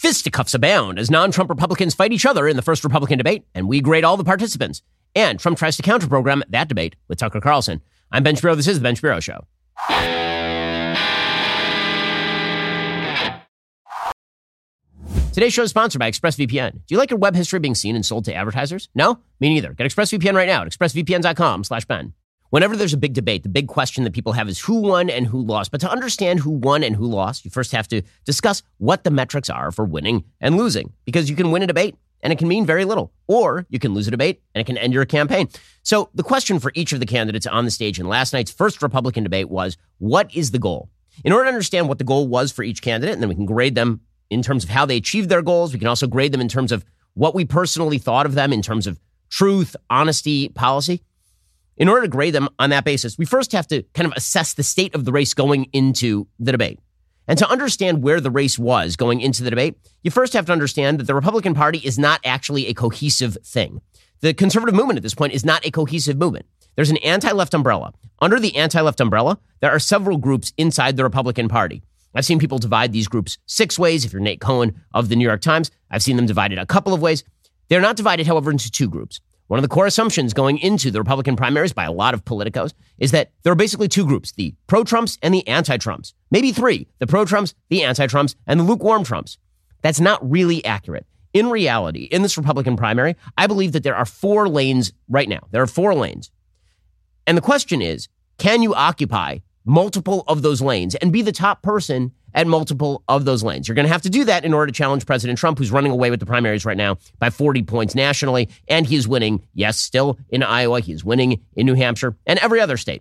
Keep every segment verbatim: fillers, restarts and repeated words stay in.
Fisticuffs abound as non-Trump Republicans fight each other in the first Republican debate, and we grade all the participants. And Trump tries to counter-program that debate with Tucker Carlson. I'm Ben Shapiro. This is The Ben Shapiro Show. Today's show is sponsored by ExpressVPN. Do you like your web history being seen and sold to advertisers? No? Me neither. Get ExpressVPN right now at expressvpn.com slash Ben. Whenever there's a big debate, the big question that people have is who won and who lost. But to understand who won and who lost, you first have to discuss what the metrics are for winning and losing. Because you can win a debate and it can mean very little. Or you can lose a debate and it can end your campaign. So the question for each of the candidates on the stage in last night's first Republican debate was, what is the goal? In order to understand what the goal was for each candidate, and then we can grade them in terms of how they achieved their goals, we can also grade them in terms of what we personally thought of them in terms of truth, honesty, policy. In order to grade them on that basis, we first have to kind of assess the state of the race going into the debate. And to understand where the race was going into the debate, you first have to understand that the Republican Party is not actually a cohesive thing. The conservative movement at this point is not a cohesive movement. There's an anti-left umbrella. Under the anti-left umbrella, there are several groups inside the Republican Party. I've seen people divide these groups six ways. If you're Nate Cohen of the New York Times, I've seen them divided a couple of ways. They're not divided, however, into two groups. One of the core assumptions going into the Republican primaries by a lot of politicos is that there are basically two groups, the pro-Trumps and the anti-Trumps. Maybe three, the pro-Trumps, the anti-Trumps, and the lukewarm Trumps. That's not really accurate. In reality, in this Republican primary, I believe that there are four lanes right now. There are four lanes. And the question is, can you occupy multiple of those lanes and be the top person at multiple of those lanes? You're going to have to do that in order to challenge President Trump, who's running away with the primaries right now by forty points nationally. And he's winning, yes, still in Iowa. He's winning in New Hampshire and every other state.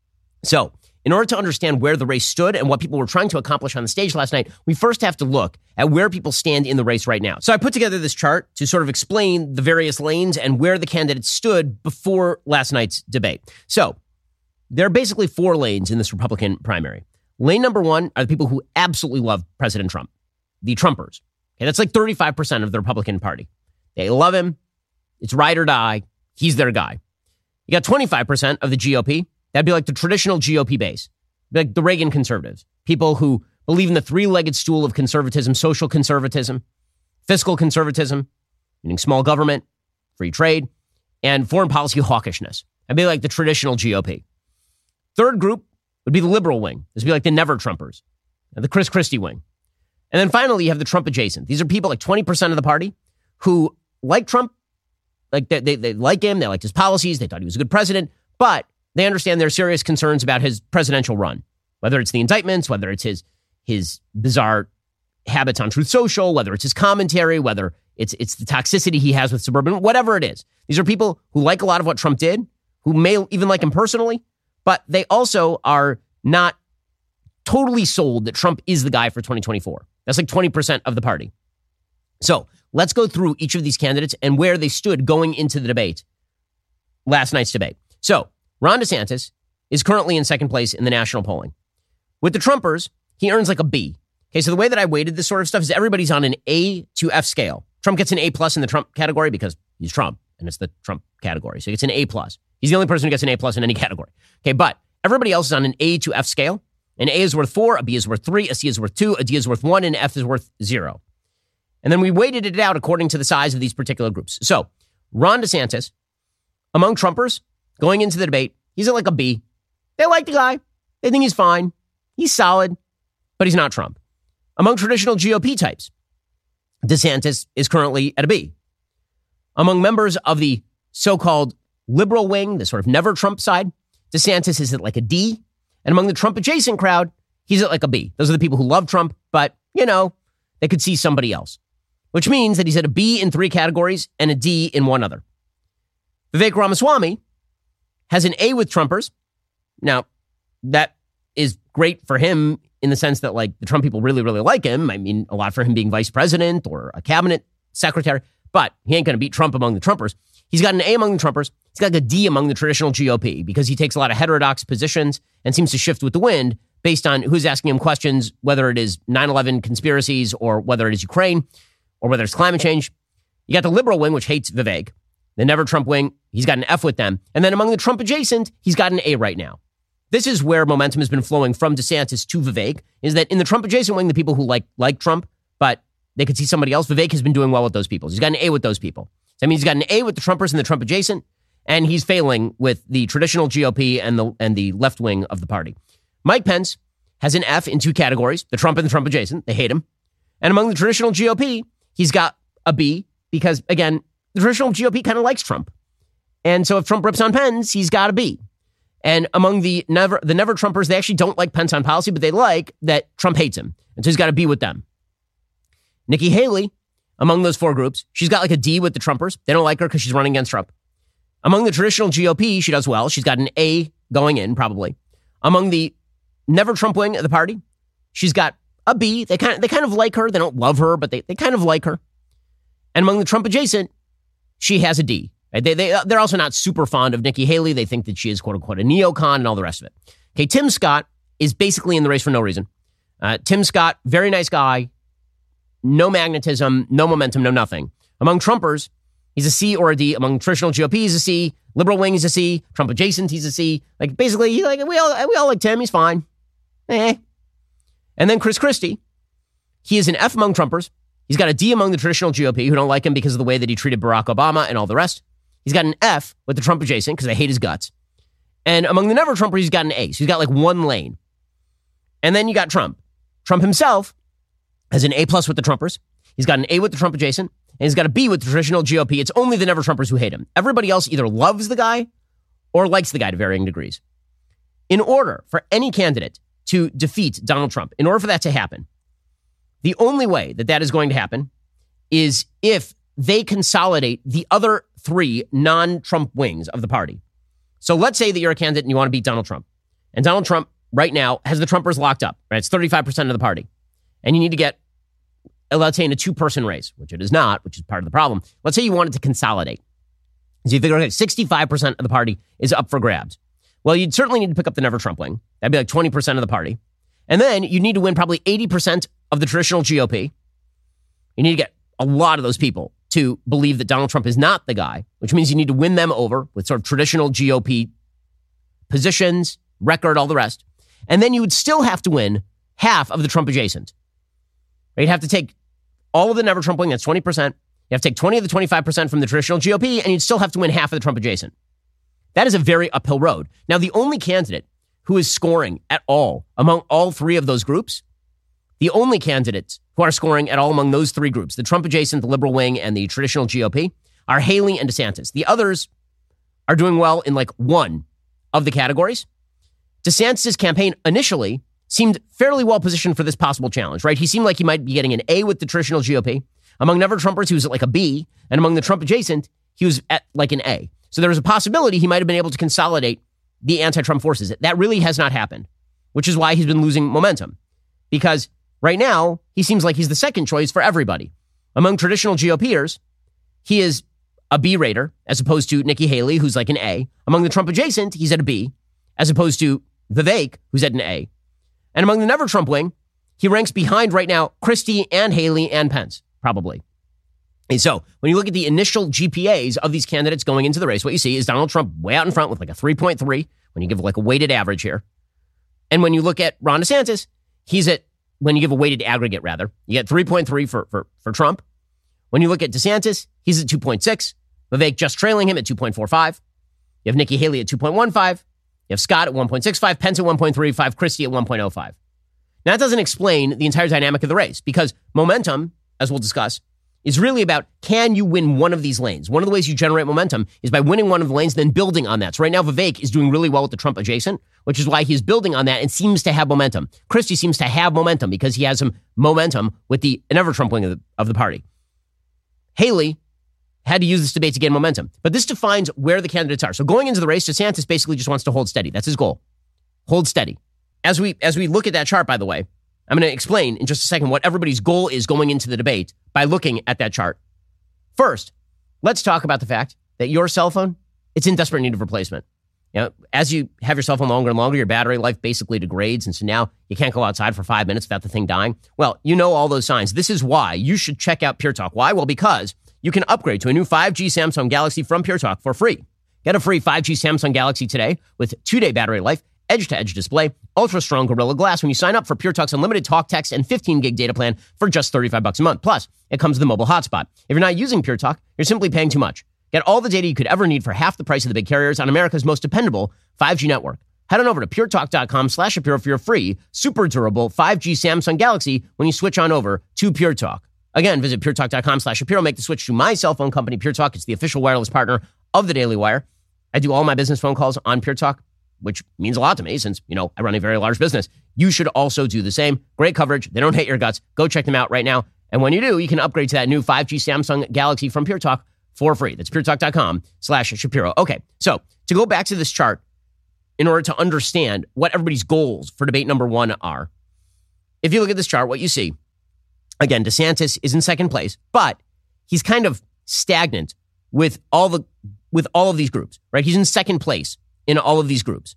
So in order to understand where the race stood and what people were trying to accomplish on the stage last night, we first have to look at where people stand in the race right now. So I put together this chart to sort of explain the various lanes and where the candidates stood before last night's debate. So there are basically four lanes in this Republican primary. Lane number one are the people who absolutely love President Trump, the Trumpers. Okay, that's like thirty-five percent of the Republican Party. They love him. It's ride or die. He's their guy. You got twenty-five percent of the G O P. That'd be like the traditional G O P base, like the Reagan conservatives, people who believe in the three-legged stool of conservatism, social conservatism, fiscal conservatism, meaning small government, free trade, and foreign policy hawkishness. That'd be like the traditional G O P. Third group would be the liberal wing. This would be like the Never Trumpers, the Chris Christie wing. And then finally, you have the Trump adjacent. These are people like twenty percent of the party who like Trump, like they, they, they like him, they liked his policies, they thought he was a good president, but they understand there are serious concerns about his presidential run, whether it's the indictments, whether it's his his bizarre habits on Truth Social, whether it's his commentary, whether it's it's the toxicity he has with suburban, whatever it is. These are people who like a lot of what Trump did, who may even like him personally, but they also are not totally sold that Trump is the guy for twenty twenty-four. That's like twenty percent of the party. So let's go through each of these candidates and where they stood going into the debate, last night's debate. So Ron DeSantis is currently in second place in the national polling. With the Trumpers, he earns like a B. Okay, so the way that I weighted this sort of stuff is everybody's on an A to F scale. Trump gets an A plus in the Trump category because he's Trump, and it's the Trump category. So he gets an A plus. He's the only person who gets an A plus in any category. Okay, but everybody else is on an A to F scale. An A is worth four, a B is worth three, a C is worth two, a D is worth one, and F is worth zero. And then we weighted it out according to the size of these particular groups. So Ron DeSantis, among Trumpers, going into the debate, he's at like a B. They like the guy. They think he's fine. He's solid, but he's not Trump. Among traditional G O P types, DeSantis is currently at a B. Among members of the so-called liberal wing, the sort of never Trump side, DeSantis is at like a D. And among the Trump adjacent crowd, he's at like a B. Those are the people who love Trump, but, you know, they could see somebody else, which means that he's at a B in three categories and a D in one other. Vivek Ramaswamy has an A with Trumpers. Now, that is great for him in the sense that, like, the Trump people really, really like him. I mean, a lot for him being vice president or a cabinet secretary, but he ain't going to beat Trump among the Trumpers. He's got an A among the Trumpers. He's got a D among the traditional G O P because he takes a lot of heterodox positions and seems to shift with the wind based on who's asking him questions, whether it is nine eleven conspiracies or whether it is Ukraine or whether it's climate change. You got the liberal wing, which hates Vivek. The never Trump wing, he's got an F with them. And then among the Trump adjacent, he's got an A right now. This is where momentum has been flowing from DeSantis to Vivek, is that in the Trump adjacent wing, the people who like like Trump, but they could see somebody else. Vivek has been doing well with those people. He's got an A with those people. So that means he's got an A with the Trumpers and the Trump adjacent, and he's failing with the traditional G O P and the and the left wing of the party. Mike Pence has an F in two categories, the Trump and the Trump adjacent. They hate him. And among the traditional G O P, he's got a B because, again, the traditional G O P kind of likes Trump. And so if Trump rips on Pence, he's got a B. And among the never the never Trumpers, they actually don't like Pence on policy, but they like that Trump hates him. And so he's got a B with them. Nikki Haley, among those four groups, she's got like a D with the Trumpers. They don't like her because she's running against Trump. Among the traditional G O P, she does well. She's got an A going in, probably. Among the never Trump wing of the party, she's got a B. They kind of, they kind of like her. They don't love her, but they, they kind of like her. And among the Trump adjacent, she has a D. Right? They, they, they're also not super fond of Nikki Haley. They think that she is, quote unquote, a neocon and all the rest of it. Okay, Tim Scott is basically in the race for no reason. Uh, Tim Scott, very nice guy. No magnetism, no momentum, no nothing. Among Trumpers, he's a C or a D. Among traditional G O P, he's a C. Liberal wing, he's a C. Trump adjacent, he's a C. Like, basically, he, like we all we all like Tim. He's fine. Eh. And then Chris Christie, he is an F among Trumpers. He's got a D among the traditional G O P who don't like him because of the way that he treated Barack Obama and all the rest. He's got an F with the Trump adjacent because they hate his guts. And among the never Trumpers, he's got an A. So he's got like one lane. And then you got Trump. Trump himself has an A plus with the Trumpers. He's got an A with the Trump adjacent. And he's got a B with the traditional G O P. It's only the never Trumpers who hate him. Everybody else either loves the guy or likes the guy to varying degrees. In order for any candidate to defeat Donald Trump, in order for that to happen, the only way that that is going to happen is if they consolidate the other three non-Trump wings of the party. So let's say that you're a candidate and you want to beat Donald Trump. And Donald Trump right now has the Trumpers locked up. Right? It's thirty-five percent of the party. And you need to get, let's say, in a two-person race, which it is not, which is part of the problem. Let's say you wanted to consolidate. So you figure, okay, sixty-five percent of the party is up for grabs. Well, you'd certainly need to pick up the never Trump wing. That'd be like twenty percent of the party. And then you need to win probably eighty percent of the traditional G O P. You need to get a lot of those people to believe that Donald Trump is not the guy, which means you need to win them over with sort of traditional G O P positions, record, all the rest. And then you would still have to win half of the Trump adjacent. You'd have to take all of the never Trump wing, that's twenty percent. You have to take twenty of the twenty-five percent from the traditional G O P, and you'd still have to win half of the Trump adjacent. That is a very uphill road. Now, the only candidate who is scoring at all among all three of those groups, the only candidates who are scoring at all among those three groups, the Trump adjacent, the liberal wing, and the traditional G O P, are Haley and DeSantis. The others are doing well in like one of the categories. DeSantis' campaign initially seemed fairly well positioned for this possible challenge, right? He seemed like he might be getting an A with the traditional G O P. Among never Trumpers, he was at like a B. And among the Trump adjacent, he was at like an A. So there was a possibility he might have been able to consolidate the anti-Trump forces. That really has not happened, which is why he's been losing momentum. Because right now, he seems like he's the second choice for everybody. Among traditional GOPers, he is a B rater, as opposed to Nikki Haley, who's like an A. Among the Trump adjacent, he's at a B, as opposed to Vivek, who's at an A. And among the never Trump wing, he ranks behind right now Christie and Haley and Pence, probably. And so when you look at the initial G P As of these candidates going into the race, what you see is Donald Trump way out in front with like a three point three when you give like a weighted average here. And when you look at Ron DeSantis, he's at, when you give a weighted aggregate rather, you get three point three for, for, for Trump. When you look at DeSantis, he's at two point six. Vivek just trailing him at two point four five. You have Nikki Haley at two point one five. You have Scott at one point six five, Pence at one point three five, Christie at one point oh five. Now, that doesn't explain the entire dynamic of the race because momentum, as we'll discuss, is really about, can you win one of these lanes? One of the ways you generate momentum is by winning one of the lanes, then building on that. So right now, Vivek is doing really well with the Trump adjacent, which is why he's building on that and seems to have momentum. Christie seems to have momentum because he has some momentum with the never Trump wing of the, of the party. Haley had to use this debate to gain momentum. But this defines where the candidates are. So going into the race, DeSantis basically just wants to hold steady. That's his goal. Hold steady. As we as we look at that chart, by the way, I'm going to explain in just a second what everybody's goal is going into the debate by looking at that chart. First, let's talk about the fact that your cell phone, it's in desperate need of replacement. You know, as you have your cell phone longer and longer, your battery life basically degrades. And so now you can't go outside for five minutes without the thing dying. Well, you know all those signs. This is why you should check out Pure Talk. Why? Well, because you can upgrade to a new five G Samsung Galaxy from Pure Talk for free. Get a free five G Samsung Galaxy today with two-day battery life edge-to-edge display, ultra-strong Gorilla Glass when you sign up for Pure Talk's unlimited talk, text, and fifteen gig data plan for just thirty-five bucks a month. Plus, it comes with a mobile hotspot. If you're not using Pure Talk, you're simply paying too much. Get all the data you could ever need for half the price of the big carriers on America's most dependable five G network. Head on over to puretalk.com slash Shapiro for your free, super durable five G Samsung Galaxy when you switch on over to Pure Talk. Again, visit puretalk.com slash Shapiro. Make the switch to my cell phone company, Pure Talk. It's the official wireless partner of the Daily Wire. I do all my business phone calls on Pure Talk, which means a lot to me since, you know, I run a very large business. You should also do the same. Great coverage. They don't hate your guts. Go check them out right now. And when you do, you can upgrade to that new five G Samsung Galaxy from Pure Talk for free. That's puretalk.com slash Shapiro. Okay, so to go back to this chart, in order to understand what everybody's goals for debate number one are, if you look at this chart, what you see, again, DeSantis is in second place, but he's kind of stagnant with all the with all of these groups, right? He's in second place in all of these groups.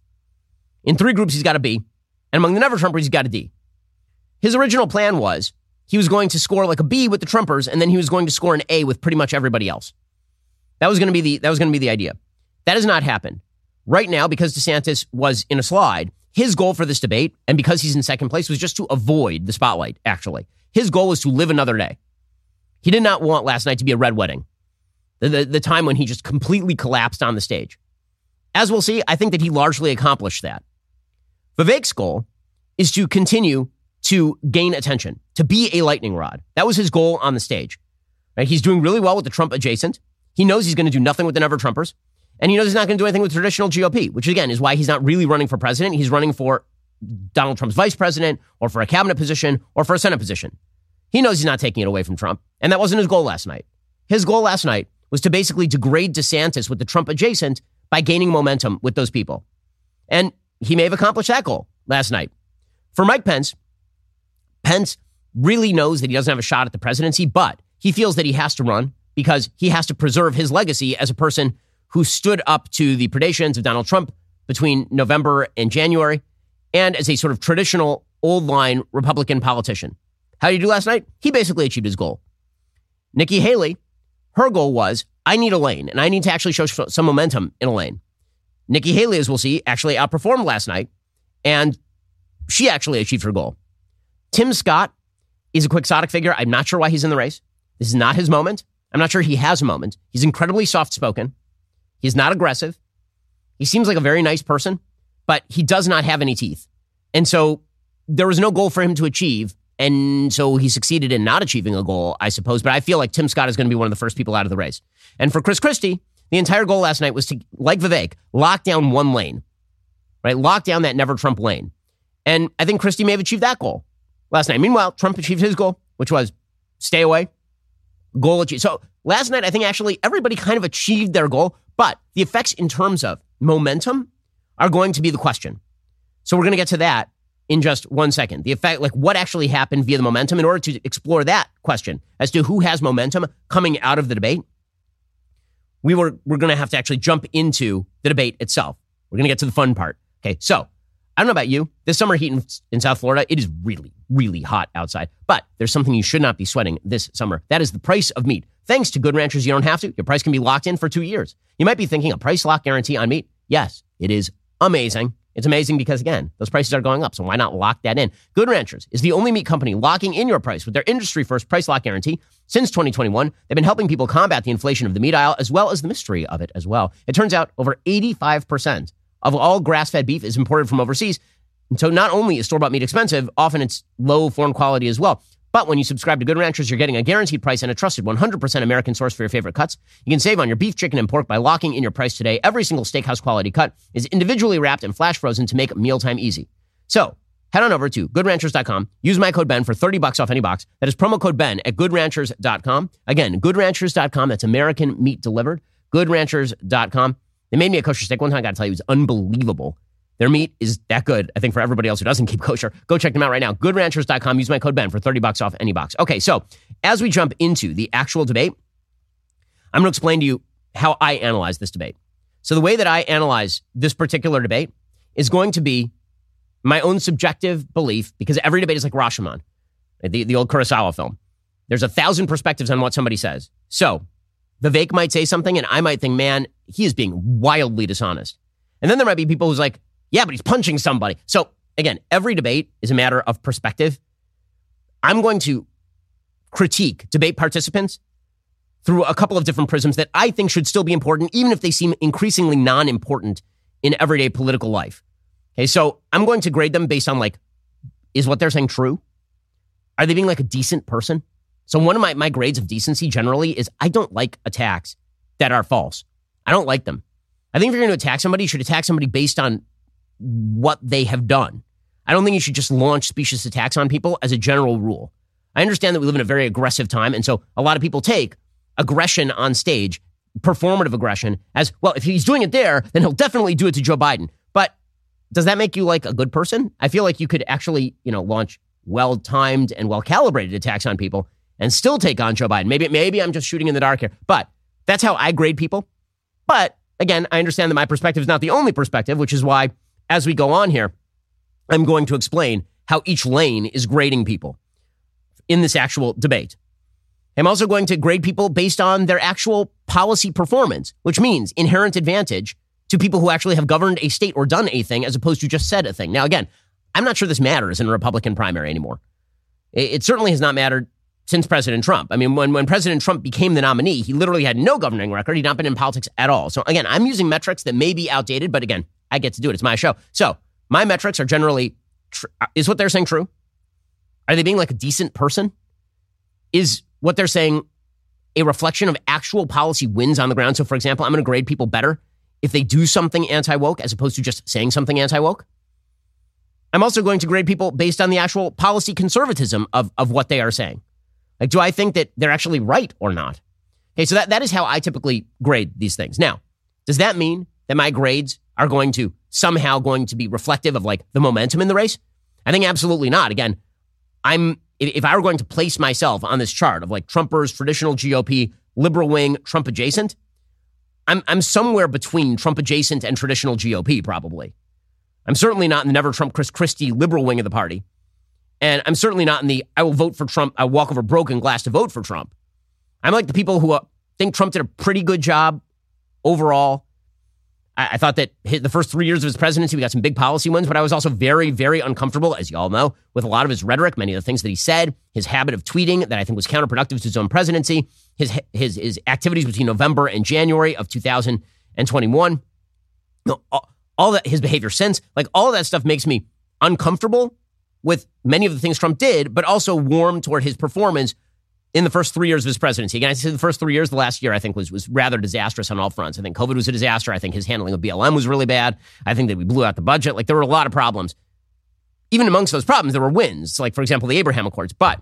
In three groups, he's got a B, and among the Never-Trumpers, he's got a D. His original plan was he was going to score like a B with the Trumpers, and then he was going to score an A with pretty much everybody else. That was going to be the that was going to be the idea. That has not happened. Right now, because DeSantis was in a slide, his goal for this debate, and because he's in second place, was just to avoid the spotlight, actually. His goal was to live another day. He did not want last night to be a red wedding, the, the, the time when he just completely collapsed on the stage. As we'll see, I think that he largely accomplished that. Vivek's goal is to continue to gain attention, to be a lightning rod. That was his goal on the stage. Right? He's doing really well with the Trump adjacent. He knows he's going to do nothing with the Never-Trumpers. And he knows he's not going to do anything with traditional G O P, which again is why he's not really running for president. He's running for Donald Trump's vice president or for a cabinet position or for a Senate position. He knows he's not taking it away from Trump. And that wasn't his goal last night. His goal last night was to basically degrade DeSantis with the Trump adjacent by gaining momentum with those people. And he may have accomplished that goal last night. For Mike Pence, Pence really knows that he doesn't have a shot at the presidency, but he feels that he has to run because he has to preserve his legacy as a person who stood up to the predations of Donald Trump between November and January, and as a sort of traditional old-line Republican politician. How did he do last night? He basically achieved his goal. Nikki Haley, her goal was, I need a lane, and I need to actually show some momentum in a lane. Nikki Haley, as we'll see, actually outperformed last night, and she actually achieved her goal. Tim Scott is a quixotic figure. I'm not sure why he's in the race. This is not his moment. I'm not sure he has a moment. He's incredibly soft-spoken. He's not aggressive. He seems like a very nice person, but he does not have any teeth. And so there was no goal for him to achieve. And so he succeeded in not achieving a goal, I suppose. But I feel like Tim Scott is going to be one of the first people out of the race. And for Chris Christie, the entire goal last night was to, like Vivek, lock down one lane, right? Lock down that Never Trump lane. And I think Christie may have achieved that goal last night. Meanwhile, Trump achieved his goal, which was stay away. Goal achieved. So last night, I think actually everybody kind of achieved their goal. But the effects in terms of momentum are going to be the question. So we're going to get to that in just one second. The effect, like what actually happened via the momentum, in order to explore that question as to who has momentum coming out of the debate, we were, we're going to have to actually jump into the debate itself. We're going to get to the fun part. Okay, so I don't know about you. This summer heat in, in South Florida, it is really, really hot outside. But there's something you should not be sweating this summer. That is the price of meat. Thanks to Good Ranchers, you don't have to. Your price can be locked in for two years. You might be thinking a price lock guarantee on meat. Yes, it is amazing. It's amazing because, again, those prices are going up. So why not lock that in? Good Ranchers is the only meat company locking in your price with their industry-first price lock guarantee. Since twenty twenty-one, they've been helping people combat the inflation of the meat aisle as well as the mystery of it as well. It turns out over eighty-five percent of all grass-fed beef is imported from overseas. And so not only is store-bought meat expensive, often it's low foreign quality as well. But when you subscribe to Good Ranchers, you're getting a guaranteed price and a trusted one hundred percent American source for your favorite cuts. You can save on your beef, chicken, and pork by locking in your price today. Every single steakhouse quality cut is individually wrapped and flash frozen to make mealtime easy. So head on over to good ranchers dot com. Use my code Ben for thirty bucks off any box. That is promo code Ben at good ranchers dot com. Again, good ranchers dot com. That's American meat delivered. good ranchers dot com. They made me a kosher steak one time. I got to tell you, it was unbelievable. Their meat is that good, I think, for everybody else who doesn't keep kosher. Go check them out right now. good ranchers dot com. Use my code Ben for thirty bucks off any box. Okay, so as we jump into the actual debate, I'm going to explain to you how I analyze this debate. So the way that I analyze this particular debate is going to be my own subjective belief, because every debate is like Rashomon, the, the old Kurosawa film. There's a thousand perspectives on what somebody says. So Vivek might say something, and I might think, man, he is being wildly dishonest. And then there might be people who's like, Yeah, but he's punching somebody. So again, every debate is a matter of perspective. I'm going to critique debate participants through a couple of different prisms that I think should still be important, even if they seem increasingly non-important in everyday political life. Okay, so I'm going to grade them based on, like, is what they're saying true? Are they being like a decent person? So one of my, my grades of decency generally is I don't like attacks that are false. I don't like them. I think if you're going to attack somebody, you should attack somebody based on what they have done. I don't think you should just launch specious attacks on people as a general rule. I understand that we live in a very aggressive time, and so a lot of people take aggression on stage, performative aggression, as, well, if he's doing it there, then he'll definitely do it to Joe Biden. But does that make you like a good person? I feel like you could actually, you know, launch well-timed and well-calibrated attacks on people and still take on Joe Biden. Maybe, maybe I'm just shooting in the dark here, but that's how I grade people. But again, I understand that my perspective is not the only perspective, which is why, as we go on here, I'm going to explain how each lane is grading people in this actual debate. I'm also going to grade people based on their actual policy performance, which means inherent advantage to people who actually have governed a state or done a thing as opposed to just said a thing. Now, again, I'm not sure this matters in a Republican primary anymore. It, it certainly has not mattered since President Trump. I mean, when, when President Trump became the nominee, he literally had no governing record. He'd not been in politics at all. So again, I'm using metrics that may be outdated, but again, I get to do it. It's my show. So my metrics are generally, tr- is what they're saying true? Are they being like a decent person? Is what they're saying a reflection of actual policy wins on the ground? So for example, I'm going to grade people better if they do something anti-woke as opposed to just saying something anti-woke. I'm also going to grade people based on the actual policy conservatism of, of what they are saying. Like, do I think that they're actually right or not? Okay, so that, that is how I typically grade these things. Now, does that mean that my grades are going to somehow going to be reflective of like the momentum in the race? I think absolutely not. Again, I'm if I were going to place myself on this chart of like Trumpers, traditional G O P, liberal wing, Trump adjacent, I'm I'm somewhere between Trump adjacent and traditional G O P probably. I'm certainly not in the never Trump Chris Christie liberal wing of the party. And I'm certainly not in the I will vote for Trump, I walk over broken glass to vote for Trump. I'm like the people who uh, think Trump did a pretty good job overall. I, I thought that his, the first three years of his presidency, we got some big policy wins, but I was also very, very uncomfortable, as you all know, with a lot of his rhetoric, many of the things that he said, his habit of tweeting that I think was counterproductive to his own presidency, his his, his activities between November and January of two thousand twenty-one. You know, all, all that, his behavior since, like all of that stuff makes me uncomfortable with many of the things Trump did, but also warm toward his performance in the first three years of his presidency. Again, I said the first three years, the last year, I think was was rather disastrous on all fronts. I think COVID was a disaster. I think his handling of B L M was really bad. I think that we blew out the budget. Like there were a lot of problems. Even amongst those problems, there were wins, like, for example, the Abraham Accords. But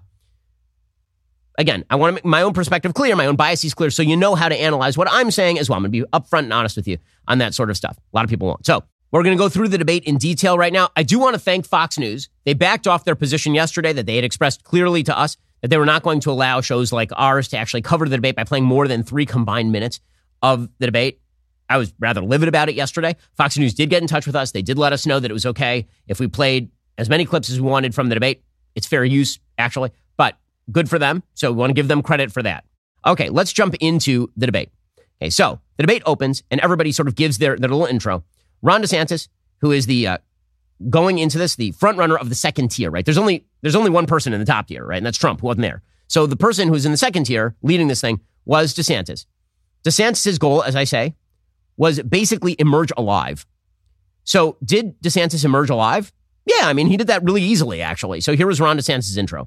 again, I want to make my own perspective clear, my own biases clear, so you know how to analyze what I'm saying as well. I'm going to be upfront and honest with you on that sort of stuff. A lot of people won't. So we're going to go through the debate in detail right now. I do want to thank Fox News. They backed off their position yesterday that they had expressed clearly to us that they were not going to allow shows like ours to actually cover the debate by playing more than three combined minutes of the debate. I was rather livid about it yesterday. Fox News did get in touch with us. They did let us know that it was okay if we played as many clips as we wanted from the debate. It's fair use, actually, but good for them. So we want to give them credit for that. Okay, let's jump into the debate. Okay, so the debate opens and everybody sort of gives their, their little intro. Ron DeSantis, who is the uh, going into this, the front runner of the second tier, right? There's only there's only one person in the top tier, right? And that's Trump, who wasn't there. So the person who's in the second tier leading this thing was DeSantis. DeSantis' goal, as I say, was basically emerge alive. So did DeSantis emerge alive? Yeah, I mean, he did that really easily, actually. So here was Ron DeSantis' intro.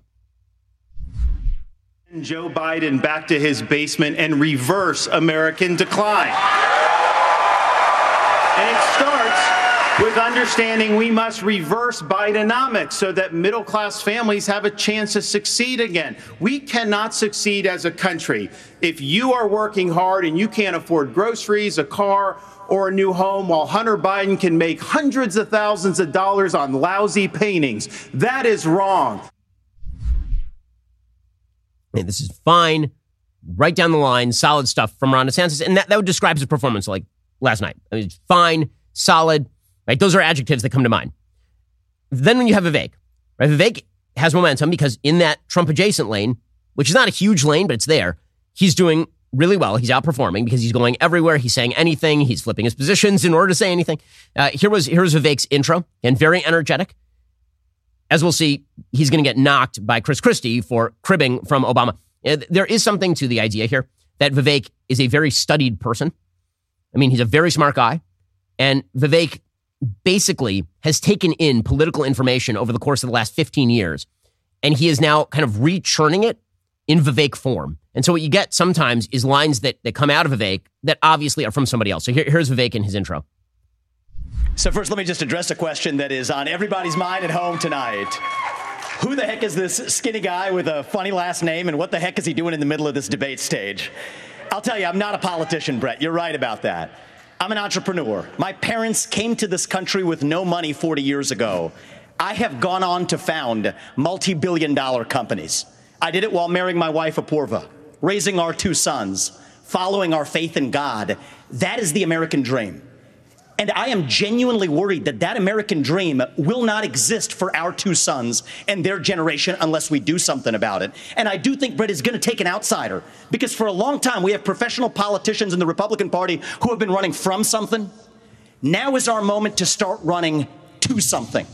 Joe Biden back to his basement and reverse American decline. And it starts with understanding we must reverse Bidenomics so that middle-class families have a chance to succeed again. We cannot succeed as a country if you are working hard and you can't afford groceries, a car, or a new home, while Hunter Biden can make hundreds of thousands of dollars on lousy paintings. That is wrong. And this is fine, right down the line, solid stuff from Ron DeSantis. And that, that would describe his performance like last night. I mean, it's fine, solid, right? Those are adjectives that come to mind. Then when you have Vivek, right? Vivek has momentum because in that Trump adjacent lane, which is not a huge lane, but it's there, he's doing really well. He's outperforming because he's going everywhere. He's saying anything. He's flipping his positions in order to say anything. Uh, here was here was Vivek's intro, and very energetic. As we'll see, he's going to get knocked by Chris Christie for cribbing from Obama. Uh, there is something to the idea here that Vivek is a very studied person. I mean, he's a very smart guy. And Vivek basically has taken in political information over the course of the last fifteen years. And he is now kind of rechurning it in Vivek form. And so what you get sometimes is lines that, that come out of Vivek that obviously are from somebody else. So here, here's Vivek in his intro. So first, let me just address a question that is on everybody's mind at home tonight. Who the heck is this skinny guy with a funny last name, and what the heck is he doing in the middle of this debate stage? I'll tell you, I'm not a politician, Brett. You're right about that. I'm an entrepreneur. My parents came to this country with no money forty years ago. I have gone on to found multi-billion dollar companies. I did it while marrying my wife, Apoorva, raising our two sons, following our faith in God. That is the American dream. And I am genuinely worried that that American dream will not exist for our two sons and their generation unless we do something about it. And I do think Brett is going to take an outsider, because for a long time we have professional politicians in the Republican Party who have been running from something. Now is our moment to start running to something.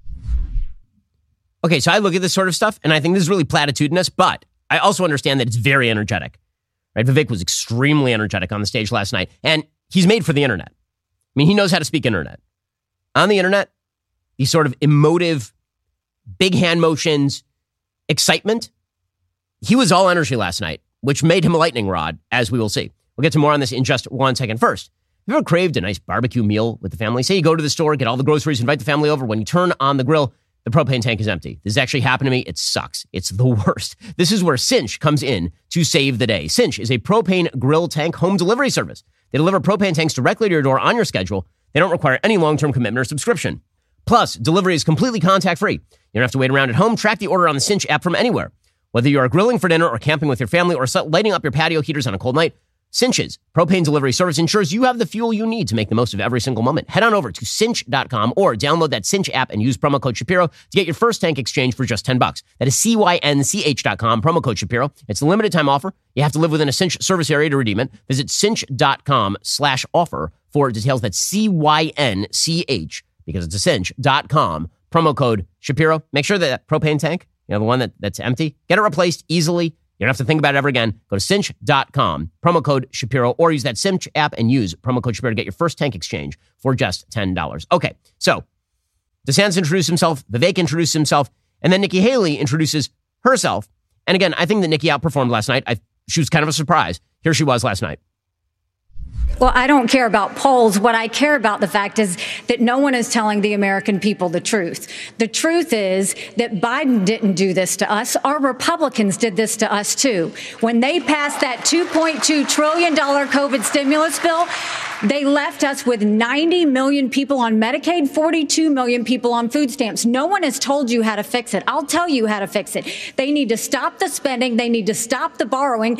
Okay, so I look at this sort of stuff and I think this is really platitudinous, but I also understand that it's very energetic. Right? Vivek was extremely energetic on the stage last night, and he's made for the internet. I mean, he knows how to speak internet. On the internet, these sort of emotive, big hand motions, excitement. He was all energy last night, which made him a lightning rod, as we will see. We'll get to more on this in just one second. First, have you ever craved a nice barbecue meal with the family? Say you go to the store, get all the groceries, invite the family over. When you turn on the grill, the propane tank is empty. This has actually happened to me. It sucks. It's the worst. This is where Cinch comes in to save the day. Cinch is a propane grill tank home delivery service. They deliver propane tanks directly to your door on your schedule. They don't require any long-term commitment or subscription. Plus, delivery is completely contact-free. You don't have to wait around at home. Track the order on the Cinch app from anywhere. Whether you are grilling for dinner or camping with your family or lighting up your patio heaters on a cold night, Cinch's propane delivery service ensures you have the fuel you need to make the most of every single moment. Head on over to cinch dot com or download that Cinch app and use promo code Shapiro to get your first tank exchange for just ten bucks. That is C Y N C H dot com, promo code Shapiro. It's a limited time offer. You have to live within a Cinch service area to redeem it. Visit cinch dot com slash offer for details. That's C Y N C H, because it's a cinch dot com, promo code Shapiro. Make sure that, that propane tank, you know, the one that, that's empty, get it replaced easily. You don't have to think about it ever again. Go to cinch dot com, promo code Shapiro, or use that Cinch app and use promo code Shapiro to get your first tank exchange for just ten dollars. Okay, so DeSantis introduced himself, Vivek introduced himself, and then Nikki Haley introduces herself. And again, I think that Nikki outperformed last night. I, she was kind of a surprise. Here she was last night. Well, I don't care about polls. What I care about the fact is that no one is telling the American people the truth. The truth is that Biden didn't do this to us. Our Republicans did this to us, too. When they passed that two point two trillion dollars COVID stimulus bill, they left us with ninety million people on Medicaid, forty-two million people on food stamps. No one has told you how to fix it. I'll tell you how to fix it. They need to stop the spending. They need to stop the borrowing.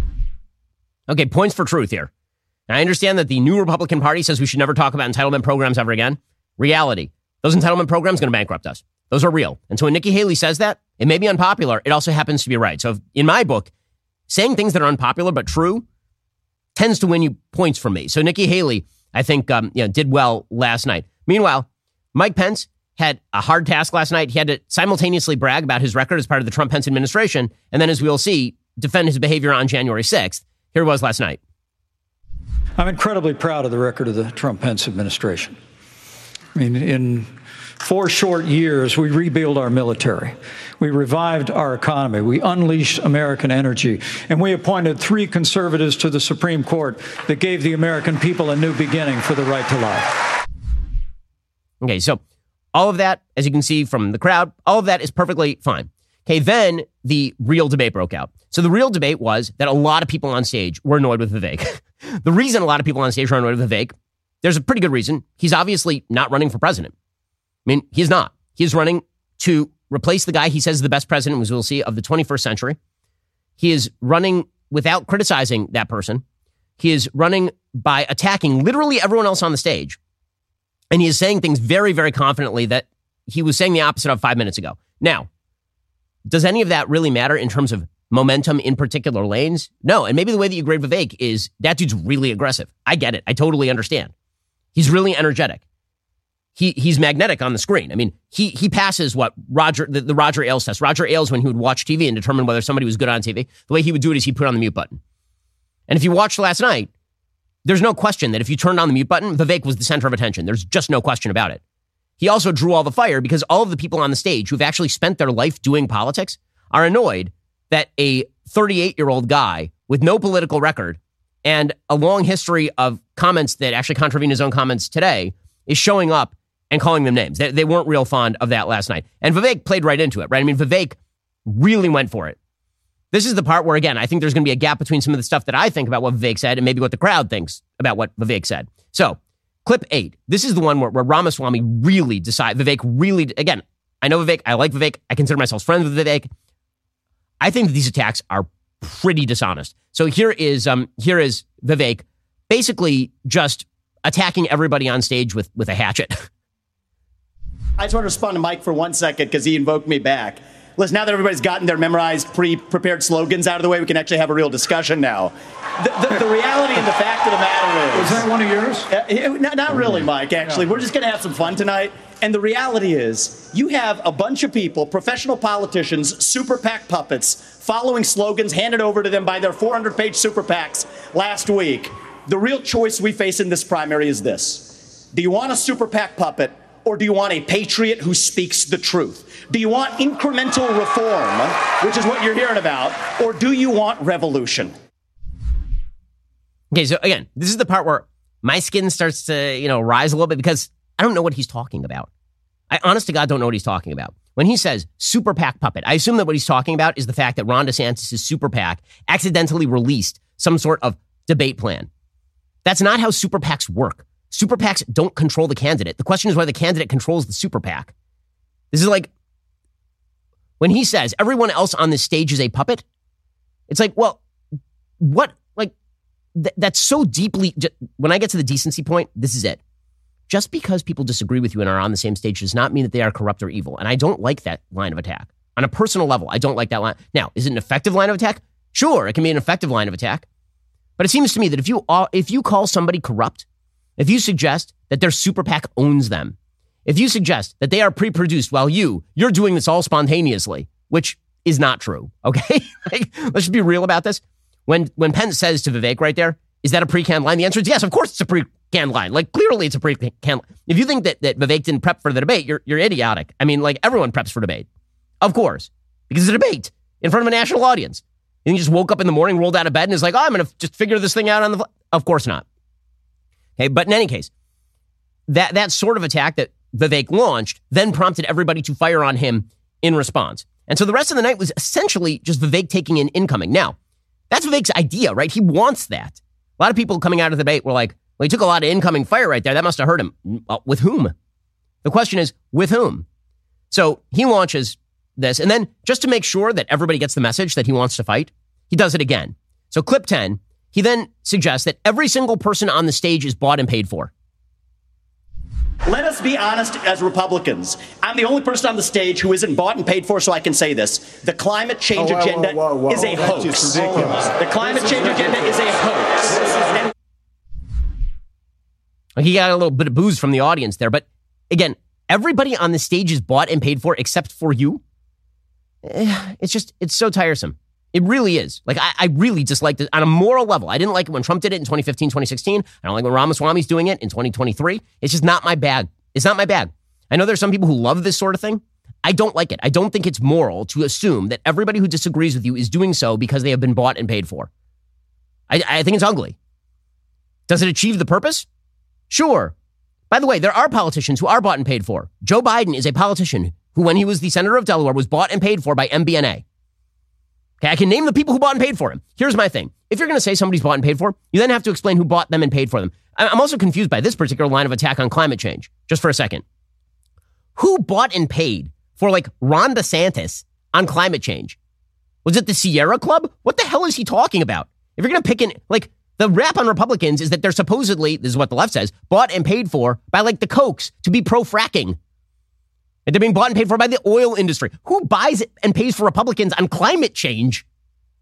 Okay, points for truth here. Now, I understand that the new Republican Party says we should never talk about entitlement programs ever again. Reality. Those entitlement programs are going to bankrupt us. Those are real. And so when Nikki Haley says that, it may be unpopular. It also happens to be right. So if, in my book, saying things that are unpopular but true tends to win you points from me. So Nikki Haley, I think, um, you know, did well last night. Meanwhile, Mike Pence had a hard task last night. He had to simultaneously brag about his record as part of the Trump-Pence administration, and then, as we'll see, defend his behavior on January sixth. Here it was last night. I'm incredibly proud of the record of the Trump-Pence administration. I mean, in four short years, we rebuilt our military. We revived our economy. We unleashed American energy. And we appointed three conservatives to the Supreme Court that gave the American people a new beginning for the right to life. Okay, so all of that, as you can see from the crowd, all of that is perfectly fine. Okay, then the real debate broke out. So the real debate was that a lot of people on stage were annoyed with Vivek. The reason a lot of people on stage are annoyed with Vivek, there's a pretty good reason. He's obviously not running for president. I mean, he's not. He's running to replace the guy he says is the best president, as we'll see, of the twenty-first century. He is running without criticizing that person. He is running by attacking literally everyone else on the stage. And he is saying things very, very confidently that he was saying the opposite of five minutes ago. Now, does any of that really matter in terms of momentum in particular lanes? No. And maybe the way that you grade Vivek is that dude's really aggressive. I get it. I totally understand. He's really energetic. He he's magnetic on the screen. I mean, he he passes what Roger the, the Roger Ailes test. Roger Ailes, when he would watch T V and determine whether somebody was good on T V, the way he would do it is he'd put on the mute button. And if you watched last night, there's no question that if you turned on the mute button, Vivek was the center of attention. There's just no question about it. He also drew all the fire because all of the people on the stage who've actually spent their life doing politics are annoyed that a thirty-eight-year-old guy with no political record and a long history of comments that actually contravene his own comments today is showing up and calling them names. They, they weren't real fond of that last night. And Vivek played right into it, right? I mean, Vivek really went for it. This is the part where, again, I think there's going to be a gap between some of the stuff that I think about what Vivek said and maybe what the crowd thinks about what Vivek said. So, clip eight. This is the one where, where Ramaswamy really decided, Vivek really, again, I know Vivek, I like Vivek, I consider myself friends with Vivek. I think that these attacks are pretty dishonest. So here is um here is Vivek basically just attacking everybody on stage with, with a hatchet. I just want to respond to Mike for one second because he invoked me back. Listen, now that everybody's gotten their memorized, pre-prepared slogans out of the way, we can actually have a real discussion now. The, the, the reality and the fact of the matter is... Was that one of yours? Uh, not, not really, Mike, actually. We're just going to have some fun tonight. And the reality is, you have a bunch of people, professional politicians, super PAC puppets, following slogans handed over to them by their four hundred page super PACs last week. The real choice we face in this primary is this. Do you want a super PAC puppet, or do you want a patriot who speaks the truth? Do you want incremental reform, which is what you're hearing about, or do you want revolution? Okay, so again, this is the part where my skin starts to, you know, rise a little bit because I don't know what he's talking about. I honest to God don't know what he's talking about. When he says super PAC puppet, I assume that what he's talking about is the fact that Ron DeSantis' super PAC accidentally released some sort of debate plan. That's not how super PACs work. Super PACs don't control the candidate. The question is whether the candidate controls the super PAC. This is like when he says everyone else on this stage is a puppet. It's like, well, what? Like th- that's so deeply. When I get to the decency point, this is it. Just because people disagree with you and are on the same stage does not mean that they are corrupt or evil. And I don't like that line of attack. On a personal level, I don't like that line. Now, is it an effective line of attack? Sure, it can be an effective line of attack. But it seems to me that if you if you call somebody corrupt, if you suggest that their super PAC owns them, if you suggest that they are pre-produced while you, you're doing this all spontaneously, which is not true, okay? Like, let's just be real about this. When when Pence says to Vivek right there, is that a pre-canned line? The answer is yes, of course it's a pre-canned line. Like, clearly it's a pre-canned line. If you think that, that Vivek didn't prep for the debate, you're, you're idiotic. I mean, like, everyone preps for debate. Of course. Because it's a debate in front of a national audience. And he just woke up in the morning, rolled out of bed, and is like, oh, I'm going to just figure this thing out on the... Fl-. Of course not. Okay, but in any case, that, that sort of attack that Vivek launched then prompted everybody to fire on him in response. And so the rest of the night was essentially just Vivek taking in incoming. Now, that's Vivek's idea, right? He wants that. A lot of people coming out of the debate were like, well, he took a lot of incoming fire right there. That must have hurt him. Well, with whom? The question is, with whom? So he launches this. And then just to make sure that everybody gets the message that he wants to fight, he does it again. So clip ten, he then suggests that every single person on the stage is bought and paid for. Let us be honest as Republicans. I'm the only person on the stage who isn't bought and paid for, so I can say this. The climate change oh, whoa, agenda whoa, whoa, whoa. is a That's hoax. The climate change agenda is a hoax. And he got a little bit of booze from the audience there. But again, everybody on the stage is bought and paid for except for you. It's just, it's so tiresome. It really is. Like, I, I really dislike it on a moral level. I didn't like it when Trump did it in twenty fifteen, twenty sixteen. I don't like when Ramaswamy's doing it in twenty twenty-three. It's just not my bag. It's not my bag. I know there's some people who love this sort of thing. I don't like it. I don't think it's moral to assume that everybody who disagrees with you is doing so because they have been bought and paid for. I, I think it's ugly. Does it achieve the purpose? Sure. By the way, there are politicians who are bought and paid for. Joe Biden is a politician who, when he was the senator of Delaware, was bought and paid for by M B N A. Okay, I can name the people who bought and paid for him. Here's my thing. If you're going to say somebody's bought and paid for, you then have to explain who bought them and paid for them. I'm also confused by this particular line of attack on climate change. Just for a second. Who bought and paid for, like, Ron DeSantis on climate change? Was it the Sierra Club? What the hell is he talking about? If you're going to pick an, like, the rap on Republicans is that they're supposedly, this is what the left says, bought and paid for by, like, the Kochs to be pro-fracking. And they're being bought and paid for by the oil industry. Who buys and pays for Republicans on climate change?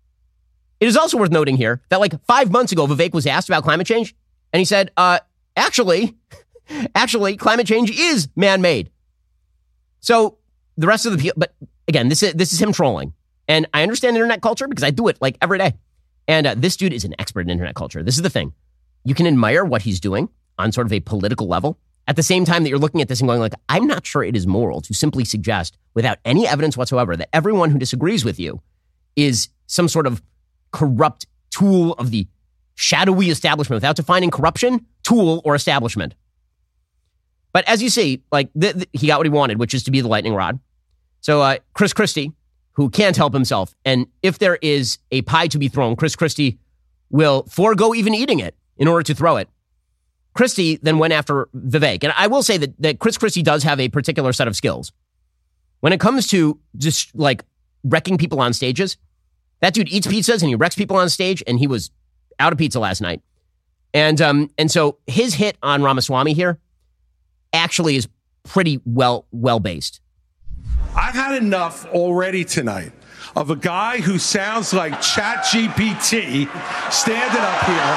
It is also worth noting here that like five months ago, Vivek was asked about climate change, and he said, uh, actually, actually, climate change is man-made. So the rest of the people, but again, this is, this is him trolling. And I understand internet culture because I do it like every day. And uh, this dude is an expert in internet culture. This is the thing. You can admire what he's doing on sort of a political level at the same time that you're looking at this and going like, I'm not sure it is moral to simply suggest without any evidence whatsoever that everyone who disagrees with you is some sort of corrupt tool of the shadowy establishment without defining corruption, tool, or establishment. But as you see, like th- th- he got what he wanted, which is to be the lightning rod. So uh, Chris Christie, who can't help himself, and if there is a pie to be thrown, Chris Christie will forego even eating it in order to throw it. Christie then went after Vivek. And I will say that, that Chris Christie does have a particular set of skills. When it comes to just like wrecking people on stages, that dude eats pizzas and he wrecks people on stage, and he was out of pizza last night. And um, and so his hit on Ramaswamy here actually is pretty well well based. I've had enough already tonight of a guy who sounds like ChatGPT standing up here.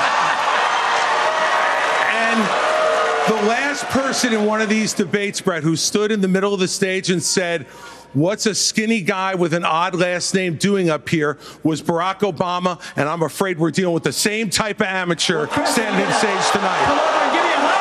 And the last person in one of these debates, Brett, who stood in the middle of the stage and said, what's a skinny guy with an odd last name doing up here, was Barack Obama, and I'm afraid we're dealing with the same type of amateur standing on stage tonight. Come over and give me a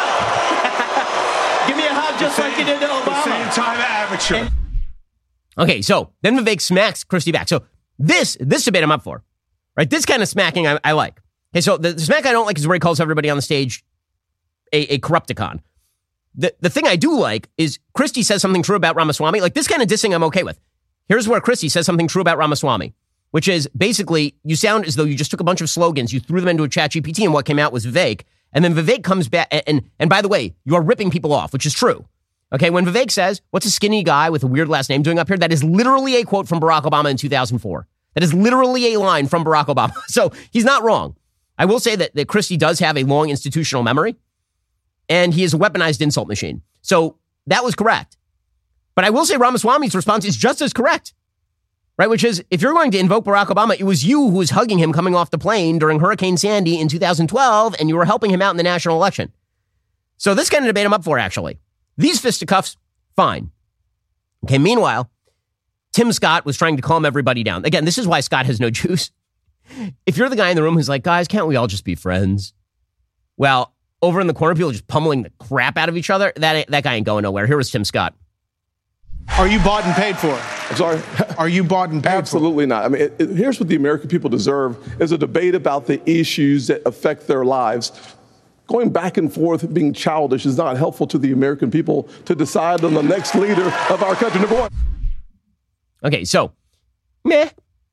hug. Give me a hug just same, like you did to Obama. The same type of amateur. And- Okay, so then Vivek smacks Christie back. So this this debate I'm up for, right? This kind of smacking I, I like. Okay, so the, the smack I don't like is where he calls everybody on the stage a, a corrupticon. The, the thing I do like is Christie says something true about Ramaswamy. Like this kind of dissing I'm okay with. Here's where Christie says something true about Ramaswamy, which is basically you sound as though you just took a bunch of slogans, you threw them into a ChatGPT, and what came out was Vivek. And then Vivek comes back, and, and, and by the way, you are ripping people off, which is true. Okay, when Vivek says, what's a skinny guy with a weird last name doing up here? That is literally a quote from Barack Obama in two thousand four. That is literally a line from Barack Obama. So he's not wrong. I will say that, that Christie does have a long institutional memory, and he is a weaponized insult machine. So that was correct. But I will say Ramaswamy's response is just as correct, right? Which is, if you're going to invoke Barack Obama, it was you who was hugging him coming off the plane during Hurricane Sandy in two thousand twelve, and you were helping him out in the national election. So this kind of debate I'm up for, actually. These fisticuffs, fine. Okay, meanwhile, Tim Scott was trying to calm everybody down. Again, this is why Scott has no juice. If you're the guy in the room who's like, guys, can't we all just be friends? Well, over in the corner, people are just pummeling the crap out of each other. That, that guy ain't going nowhere. Here was Tim Scott. Are you bought and paid for? I'm sorry? Are you bought and paid Absolutely for? not. I mean, it, it, here's what the American people deserve is a debate about the issues that affect their lives. Going back and forth, being childish is not helpful to the American people to decide on the next leader of our country. Number one. Okay, so, meh,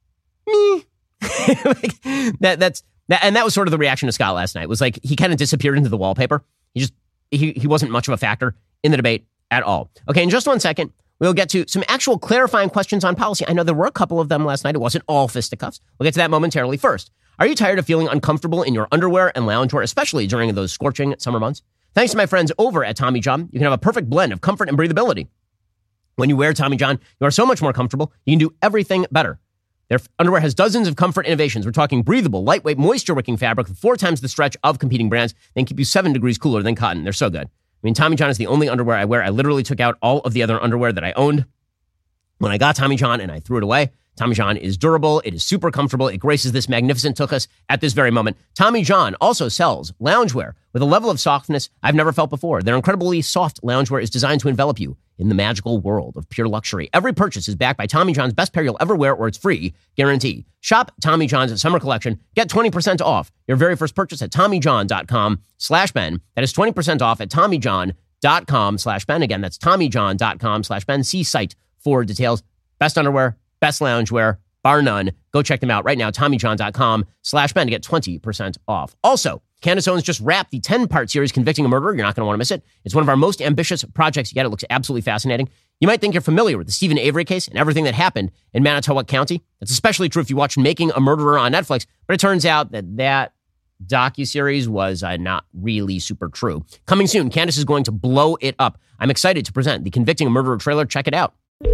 me. like, that, that's, that, and that was sort of the reaction to Scott last night. It was like he kind of disappeared into the wallpaper. He just, he, he wasn't much of a factor in the debate at all. Okay, in just one second, we'll get to some actual clarifying questions on policy. I know there were a couple of them last night. It wasn't all fisticuffs. We'll get to that momentarily. First, are you tired of feeling uncomfortable in your underwear and loungewear, especially during those scorching summer months? Thanks to my friends over at Tommy John, you can have a perfect blend of comfort and breathability. When you wear Tommy John, you are so much more comfortable. You can do everything better. Their underwear has dozens of comfort innovations. We're talking breathable, lightweight, moisture-wicking fabric with four times the stretch of competing brands. They can keep you seven degrees cooler than cotton. They're so good. I mean, Tommy John is the only underwear I wear. I literally took out all of the other underwear that I owned when I got Tommy John, and I threw it away. Tommy John is durable. It is super comfortable. It graces this magnificent tuchus at this very moment. Tommy John also sells loungewear with a level of softness I've never felt before. Their incredibly soft loungewear is designed to envelop you in the magical world of pure luxury. Every purchase is backed by Tommy John's best pair you'll ever wear, or it's free guarantee. Shop Tommy John's summer collection. Get twenty percent off your very first purchase at TommyJohn.com slash Ben. That is twenty percent off at TommyJohn.com slash Ben. Again, that's TommyJohn.com slash Ben. See site for details. Best underwear, best loungewear, bar none. Go check them out right now. TommyJohn.com slash Ben to get twenty percent off. Also, Candace Owens just wrapped the ten-part series Convicting a Murderer. You're not going to want to miss it. It's one of our most ambitious projects yet. It looks absolutely fascinating. You might think you're familiar with the Stephen Avery case and everything that happened in Manitowoc County. That's especially true if you watch Making a Murderer on Netflix. But it turns out that that docuseries was uh, not really super true. Coming soon, Candace is going to blow it up. I'm excited to present the Convicting a Murderer trailer. Check it out.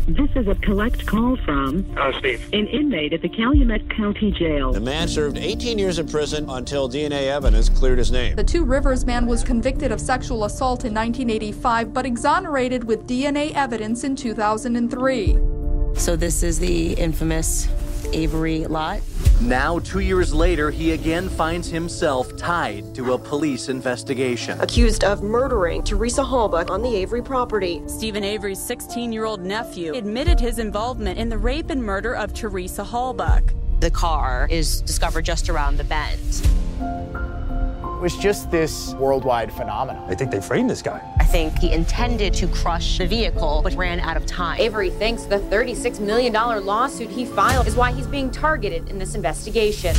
This is a collect call from uh, Steve. an inmate at the Calumet County Jail. The man served eighteen years in prison until D N A evidence cleared his name. The Two Rivers man was convicted of sexual assault in nineteen eighty-five, but exonerated with D N A evidence in two thousand three. So this is the infamous Avery lot. Now, two years later, he again finds himself tied to a police investigation. Accused of murdering Teresa Halbach on the Avery property. Stephen Avery's sixteen-year-old nephew admitted his involvement in the rape and murder of Teresa Halbach. The car is discovered just around the bend. It was just this worldwide phenomenon. I think they framed this guy. I think he intended to crush the vehicle, but ran out of time. Avery thinks the thirty-six million dollars lawsuit he filed is why he's being targeted in this investigation.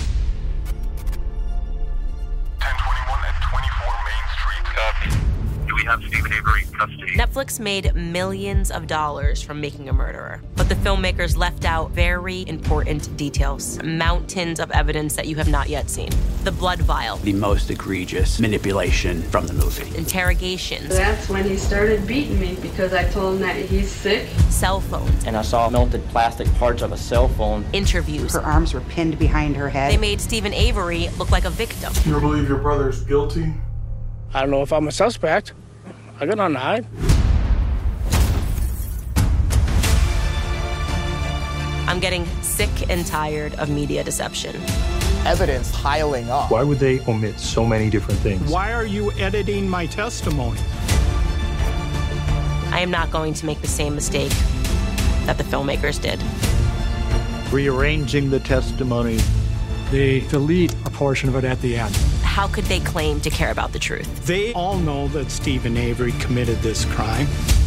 ten twenty-one and twenty-four Main Street. Copy. Do we have Stephen Avery in custody? Netflix made millions of dollars from making a murderer, but the filmmakers left out very important details, mountains of evidence that you have not yet seen. The blood vial. The most egregious manipulation from the movie. Interrogations. That's when he started beating me because I told him that he's sick. Cell phones. And I saw melted plastic parts of a cell phone. Interviews. Her arms were pinned behind her head. They made Stephen Avery look like a victim. You believe your brother's guilty? I don't know if I'm a suspect. I got nothing to hide. I'm getting sick and tired of media deception. Evidence piling up. Why would they omit so many different things? Why are you editing my testimony? I am not going to make the same mistake that the filmmakers did. Rearranging the testimony. They delete a portion of it at the end. How could they claim to care about the truth? They all know that Stephen Avery committed this crime.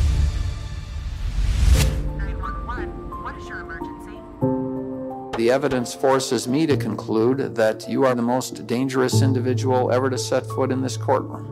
nine one one, what is your emergency? The evidence forces me to conclude that you are the most dangerous individual ever to set foot in this courtroom.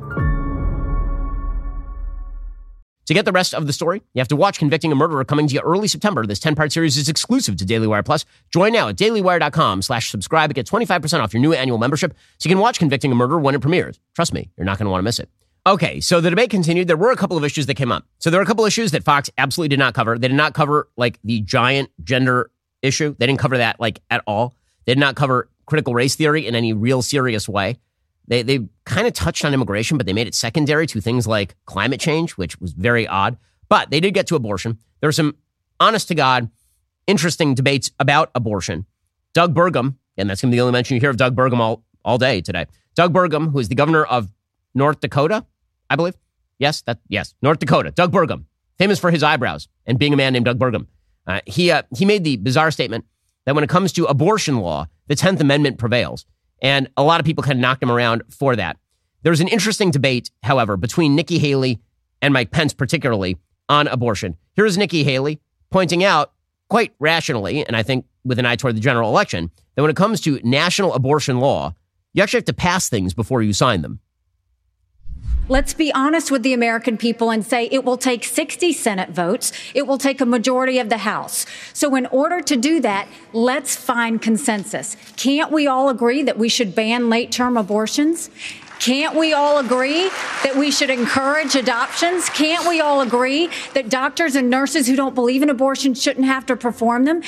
To get the rest of the story, you have to watch Convicting a Murderer, coming to you early September. This ten-part series is exclusive to Daily Wire Plus. Join now at dailywire.com slash subscribe and get twenty-five percent off your new annual membership so you can watch Convicting a Murderer when it premieres. Trust me, you're not going to want to miss it. Okay, so the debate continued. There were a couple of issues that came up. So there were a couple of issues that Fox absolutely did not cover. They did not cover, like, the giant gender issue. They didn't cover that, like, at all. They did not cover critical race theory in any real serious way. They they kind of touched on immigration, but they made it secondary to things like climate change, which was very odd. But they did get to abortion. There were some, honest-to-God, interesting debates about abortion. Doug Burgum, and that's going to be the only mention you hear of Doug Burgum all, all day today. Doug Burgum, who is the governor of North Dakota, I believe. Yes, that yes, North Dakota. Doug Burgum, famous for his eyebrows and being a man named Doug Burgum. Uh, he uh, he made the bizarre statement that when it comes to abortion law, the tenth Amendment prevails. And a lot of people kind of knocked him around for that. There's an interesting debate, however, between Nikki Haley and Mike Pence, particularly on abortion. Here's Nikki Haley pointing out quite rationally, and I think with an eye toward the general election, that when it comes to national abortion law, you actually have to pass things before you sign them. Let's be honest with the American people and say it will take sixty Senate votes. It will take a majority of the House. So in order to do that, let's find consensus. Can't we all agree that we should ban late-term abortions? Can't we all agree that we should encourage adoptions? Can't we all agree that doctors and nurses who don't believe in abortion shouldn't have to perform them?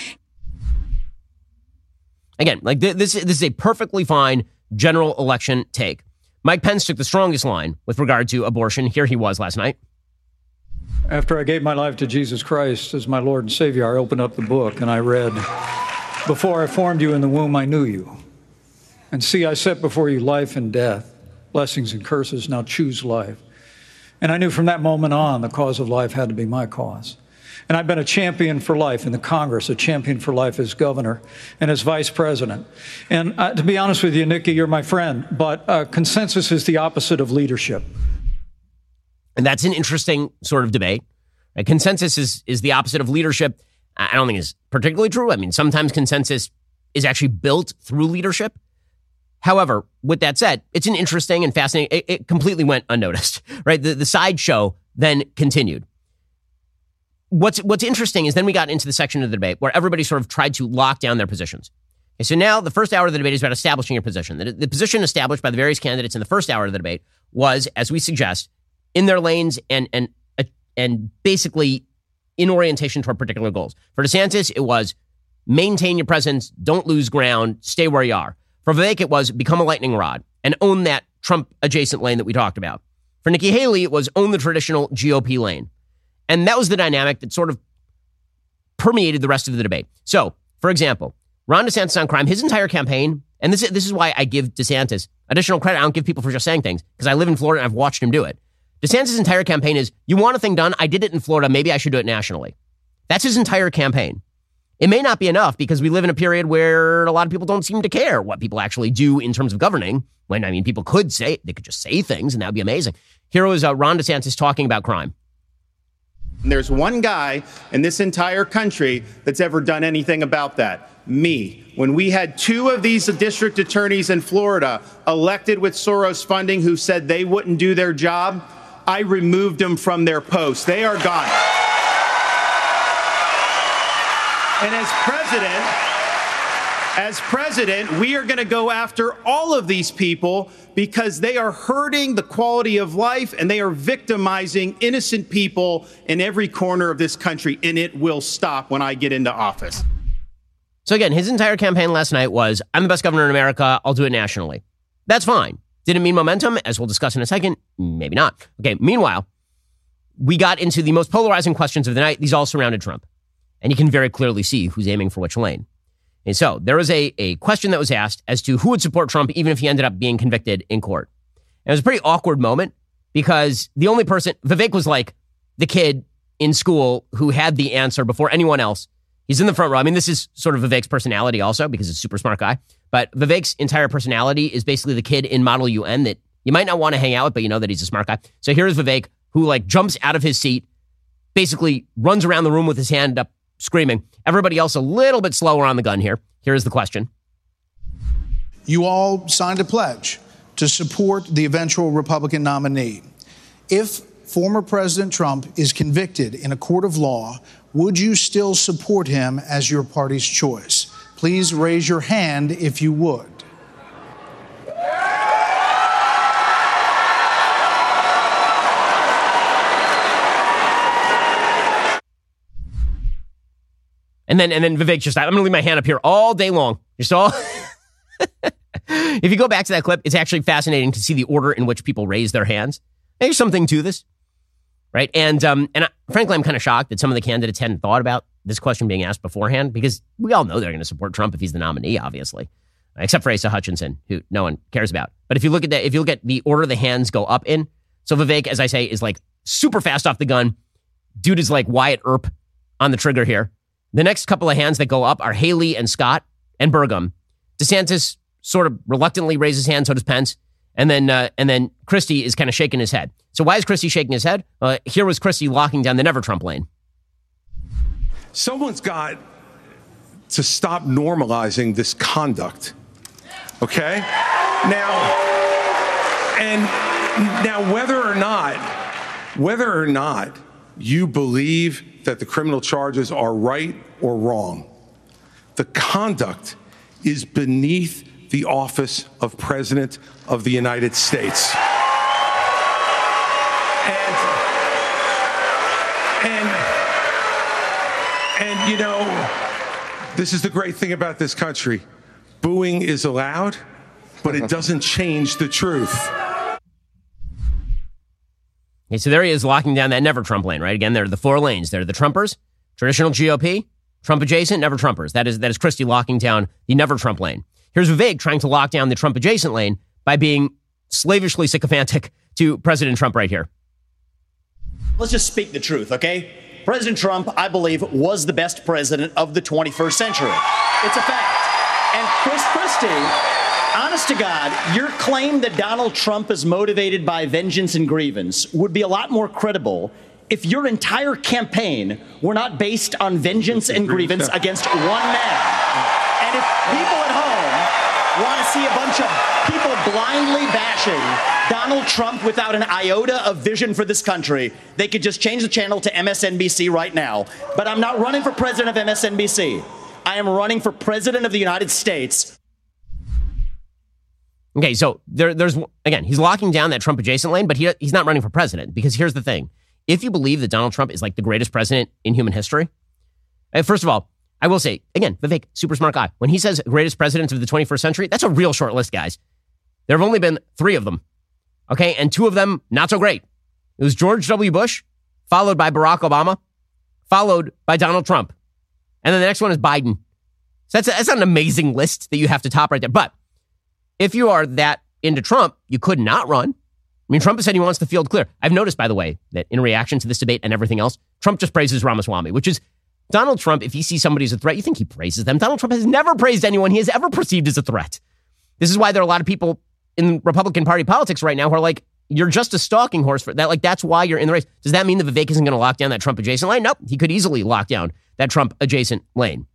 Again, like this, this is a perfectly fine general election take. Mike Pence took the strongest line with regard to abortion. Here he was last night. After I gave my life to Jesus Christ as my Lord and Savior, I opened up the book and I read, "Before I formed you in the womb, I knew you. And see, I set before you life and death, blessings and curses. Now choose life." And I knew from that moment on, the cause of life had to be my cause. And I've been a champion for life in the Congress, a champion for life as governor and as vice president. And uh, to be honest with you, Nikki, you're my friend, but uh, consensus is the opposite of leadership. And that's an interesting sort of debate. Right? Consensus is, is the opposite of leadership. I don't think it's particularly true. I mean, sometimes consensus is actually built through leadership. However, with that said, it's an interesting and fascinating, it, it completely went unnoticed, right? The, the sideshow then continued. What's what's interesting is then we got into the section of the debate where everybody sort of tried to lock down their positions. Okay, so now the first hour of the debate is about establishing your position. The, the position established by the various candidates in the first hour of the debate was, as we suggest, in their lanes and and and basically in orientation toward particular goals. For DeSantis, it was maintain your presence, don't lose ground, stay where you are. For Vivek, it was become a lightning rod and own that Trump-adjacent lane that we talked about. For Nikki Haley, it was own the traditional G O P lane. And that was the dynamic that sort of permeated the rest of the debate. So, for example, Ron DeSantis on crime, his entire campaign, and this is, this is why I give DeSantis additional credit. I don't give people for just saying things, because I live in Florida and I've watched him do it. DeSantis' entire campaign is, you want a thing done? I did it in Florida. Maybe I should do it nationally. That's his entire campaign. It may not be enough because we live in a period where a lot of people don't seem to care what people actually do in terms of governing. When, I mean, people could say, they could just say things and that would be amazing. Here was uh, Ron DeSantis talking about crime. There's one guy in this entire country that's ever done anything about that. Me. When we had two of these district attorneys in Florida elected with Soros funding who said they wouldn't do their job, I removed them from their posts. They are gone. And as president, as president, we are going to go after all of these people because they are hurting the quality of life and they are victimizing innocent people in every corner of this country. And it will stop when I get into office. So again, his entire campaign last night was, I'm the best governor in America. I'll do it nationally. That's fine. Did it mean momentum? As we'll discuss in a second, maybe not. Okay, meanwhile, we got into the most polarizing questions of the night. These all surrounded Trump. And you can very clearly see who's aiming for which lane. And so there was a, a question that was asked as to who would support Trump even if he ended up being convicted in court. And it was a pretty awkward moment because the only person, Vivek was like the kid in school who had the answer before anyone else. He's in the front row. I mean, this is sort of Vivek's personality also because he's a super smart guy. But Vivek's entire personality is basically the kid in Model U N that you might not want to hang out with, but you know that he's a smart guy. So here's Vivek who like jumps out of his seat, basically runs around the room with his hand up, screaming. Everybody else a little bit slower on the gun here. Here's the question. You all signed a pledge to support the eventual Republican nominee. If former President Trump is convicted in a court of law, would you still support him as your party's choice? Please raise your hand if you would. And then, and then Vivek just, I'm going to leave my hand up here all day long. Just all. If you go back to that clip, it's actually fascinating to see the order in which people raise their hands. There's something to this, right? And um, and I, frankly, I'm kind of shocked that some of the candidates hadn't thought about this question being asked beforehand because we all know they're going to support Trump if he's the nominee, obviously, except for Asa Hutchinson, who no one cares about. But if you look at that, if you look at the order the hands go up in, so Vivek, as I say, is like super fast off the gun. Dude is like Wyatt Earp on the trigger here. The next couple of hands that go up are Haley and Scott and Burgum. DeSantis sort of reluctantly raises his hand, so does Pence. And then uh, and then Christie is kind of shaking his head. So why is Christie shaking his head? Uh, here was Christie locking down the Never Trump lane. Someone's got to stop normalizing this conduct. Okay? Now, and now whether or not, whether or not you believe that the criminal charges are right or wrong, the conduct is beneath the office of President of the United States. And, and, and you know, this is the great thing about this country. Booing is allowed, but it doesn't change the truth. Okay, so there he is locking down that Never Trump lane, right? Again, there are the four lanes. There are the Trumpers, traditional G O P, Trump adjacent, Never Trumpers. That is that is Christie locking down the Never Trump lane. Here's Vivek trying to lock down the Trump adjacent lane by being slavishly sycophantic to President Trump right here. Let's just speak the truth, okay? President Trump, I believe, was the best president of the twenty-first century. It's a fact. And Chris Christie, honest to God, your claim that Donald Trump is motivated by vengeance and grievance would be a lot more credible if your entire campaign were not based on vengeance and grievance against one man. And if people at home want to see a bunch of people blindly bashing Donald Trump without an iota of vision for this country, they could just change the channel to M S N B C right now. But I'm not running for president of M S N B C. I am running for president of the United States. Okay, so there, there's, again, he's locking down that Trump adjacent lane, but he, he's not running for president because here's the thing. if you believe that Donald Trump is like the greatest president in human history, first of all, I will say, again, Vivek, super smart guy. When he says greatest president of the twenty-first century, that's a real short list, guys. There have only been three of them. Okay, and two of them, not so great. It was George W. Bush, followed by Barack Obama, followed by Donald Trump. And then the next one is Biden. So that's, a, that's an amazing list that you have to top right there. But if you are that into Trump, you could not run. I mean, Trump has said he wants the field clear. I've noticed, by the way, that in reaction to this debate and everything else, Trump just praises Ramaswamy, which is Donald Trump. If he sees somebody as a threat, you think he praises them. Donald Trump has never praised anyone he has ever perceived as a threat. This is why there are a lot of people in Republican Party politics right now who are like, you're just a stalking horse for that. Like, that's why you're in the race. Does that mean that Vivek isn't going to lock down that Trump adjacent lane? Nope. He could easily lock down that Trump adjacent lane.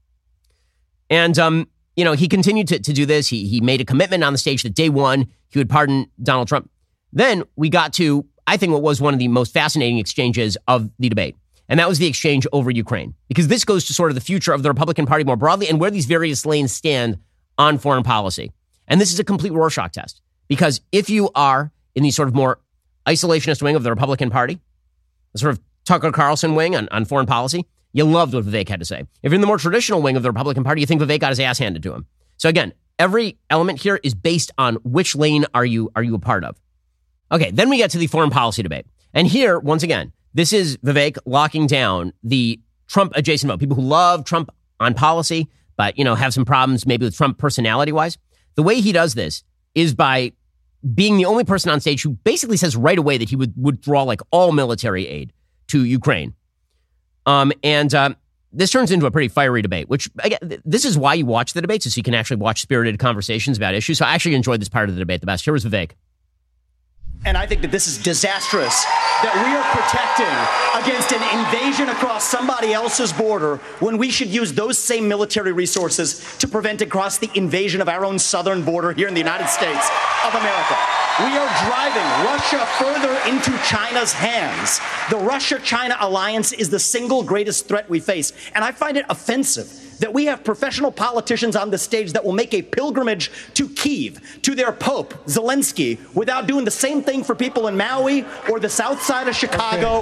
And, um, you know, he continued to, to do this. He, he made a commitment on the stage that day one, he would pardon Donald Trump. Then we got to, I think, what was one of the most fascinating exchanges of the debate. And that was the exchange over Ukraine, because this goes to sort of the future of the Republican Party more broadly and where these various lanes stand on foreign policy. And this is a complete Rorschach test, because if you are in the sort of more isolationist wing of the Republican Party, the sort of Tucker Carlson wing on, on foreign policy, you loved what Vivek had to say. If you're in the more traditional wing of the Republican Party, you think Vivek got his ass handed to him. So again, every element here is based on which lane are you are you a part of. Okay, then we get to the foreign policy debate. And here, once again, this is Vivek locking down the Trump adjacent vote. People who love Trump on policy, but, you know, have some problems maybe with Trump personality-wise. The way he does this is by being the only person on stage who basically says right away that he would withdraw like all military aid to Ukraine. Um, and uh, this turns into a pretty fiery debate, which again, this is why you watch the debates, so you can actually watch spirited conversations about issues. So I actually enjoyed this part of the debate the best. Here was Vivek. And I think that this is disastrous, that we are protecting against an invasion across somebody else's border when we should use those same military resources to prevent across the invasion of our own southern border here in the United States of America. We are driving Russia further into China's hands. The Russia-China alliance is the single greatest threat we face. And I find it offensive that we have professional politicians on the stage that will make a pilgrimage to Kyiv, to their Pope, Zelensky, without doing the same thing for people in Maui or the south side of Chicago.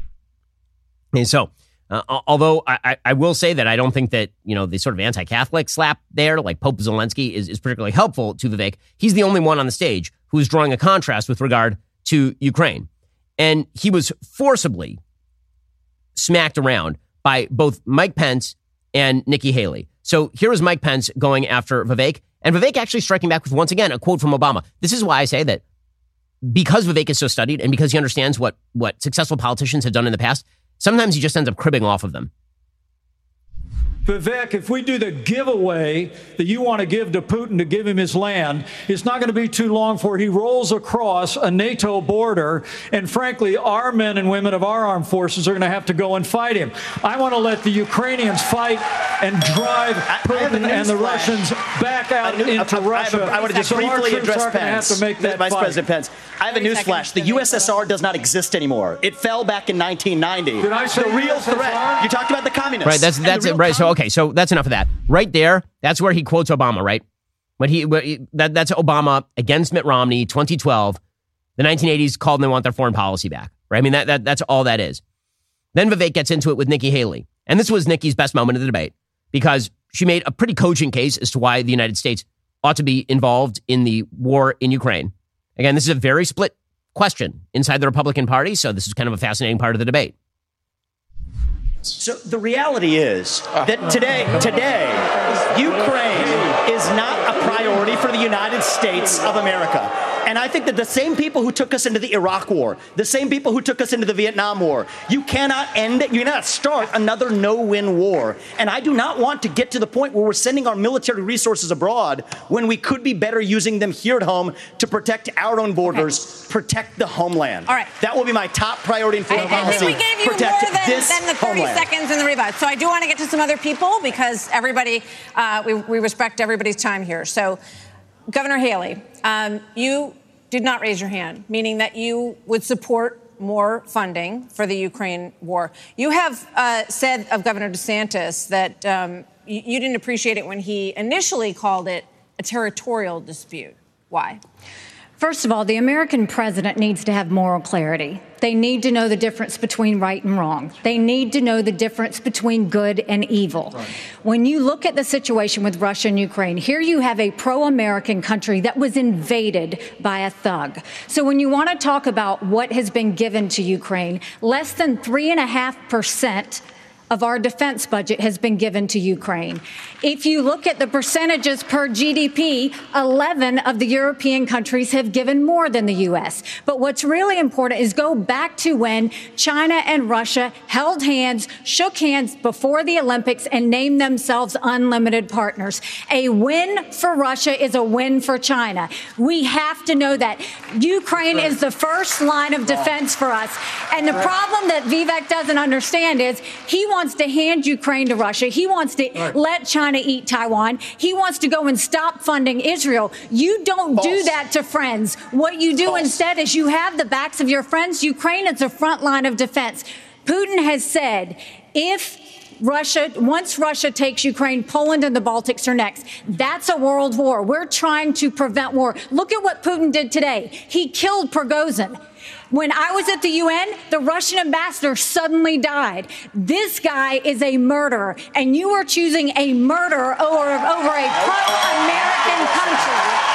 And so, uh, although I, I will say that I don't think that, you know, the sort of anti-Catholic slap there, like Pope Zelensky, is, is particularly helpful to Vivek. He's the only one on the stage who is drawing a contrast with regard to Ukraine. And he was forcibly smacked around by both Mike Pence and Nikki Haley. So here is Mike Pence going after Vivek, and Vivek actually striking back with, once again, a quote from Obama. This is why I say that because Vivek is so studied and because he understands what, what successful politicians have done in the past, sometimes he just ends up cribbing off of them. Vivek, if we do the giveaway that you want to give to Putin to give him his land, it's not going to be too long before he rolls across a NATO border. And frankly, our men and women of our armed forces are going to have to go and fight him. I want to let the Ukrainians fight and drive Putin and the Russians back out knew, into I, Russia. I, I, I want to just so briefly address Pence, have to make that Vice fight. President Pence. I have a newsflash. The U S S R does not exist anymore. It fell back in nineteen ninety. Did I say the real U S S R? threat? You talked about the communists. Right, that's that's it. Right, so okay, so that's enough of that. Right there, that's where he quotes Obama, right? When he, when he that that's Obama against Mitt Romney, twenty twelve. The nineteen eighties called and they want their foreign policy back, right? I mean, that, that that's all that is. Then Vivek gets into it with Nikki Haley. And this was Nikki's best moment of the debate because she made a pretty cogent case as to why the United States ought to be involved in the war in Ukraine. Again, this is a very split question inside the Republican Party, so this is kind of a fascinating part of the debate. So the reality is that today, today, Ukraine is not a priority for the United States of America. And I think that the same people who took us into the Iraq War, the same people who took us into the Vietnam War, you cannot end it. You cannot start another no-win war. And I do not want to get to the point where we're sending our military resources abroad when we could be better using them here at home to protect our own borders, okay. protect the homeland. All right. That will be my top priority in foreign I, I policy. think we gave you protect more than, this than the thirty homeland. seconds in the rebut. So I do want to get to some other people because everybody, uh, we, we respect everybody's time here. So, Governor Haley, um, you did not raise your hand, meaning that you would support more funding for the Ukraine war. You have uh, said of Governor DeSantis that um, you, you didn't appreciate it when he initially called it a territorial dispute. Why? First of all, the American president needs to have moral clarity. They need to know the difference between right and wrong. They need to know the difference between good and evil. Right. When you look at the situation with Russia and Ukraine, here you have a pro-American country that was invaded by a thug. So when you want to talk about what has been given to Ukraine, less than three and a half percent of our defense budget has been given to Ukraine. If you look at the percentages per G D P, eleven of the European countries have given more than the U S. But what's really important is go back to when China and Russia held hands, shook hands before the Olympics, and named themselves unlimited partners. A win for Russia is a win for China. We have to know that. Ukraine is the first line of defense for us. And the problem that Vivek doesn't understand is he wants to hand Ukraine to Russia. He wants to right. let China eat Taiwan. He wants to go and stop funding Israel. You don't False. do that to friends. What you do False. instead is you have the backs of your friends. Ukraine is the front line of defense. Putin has said if Russia, once Russia takes Ukraine, Poland and the Baltics are next. That's a world war. We're trying to prevent war. Look at what Putin did today. He killed Prigozhin. When I was at the U N, the Russian ambassador suddenly died. This guy is a murderer, and you are choosing a murderer over, over a pro-American country.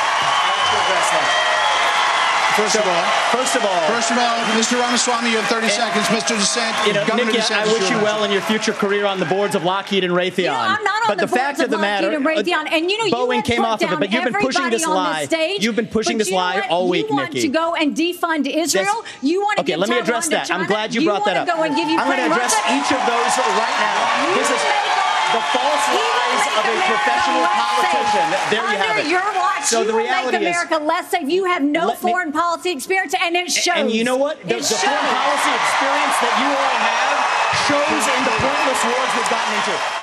First of all, first of all, first of all, Mister Ramaswamy, you have thirty seconds. Mister DeSantis, you know, Governor Nikki, DeSantis, I wish you well in your future career on the boards of Lockheed and Raytheon. You know, I'm not on but the, the fact of, of the matter, and Raytheon, and you know, Boeing you came off of it, but you've been pushing this lie. Stage, you've been pushing this lie want, all week, Nikki. You want Nikki. to go and defund Israel? This, you want to okay? give Let me address Taiwan that. I'm glad you, you brought that up. Go and give I'm going to address Russia? each of those right now. You this is the false lies of a professional politician. There you have it. Your watch, so you the reality will make America is, less safe. You have no foreign me, policy experience, and it shows. And you know what? The, the foreign policy experience that you all have shows in the pointless wars we've gotten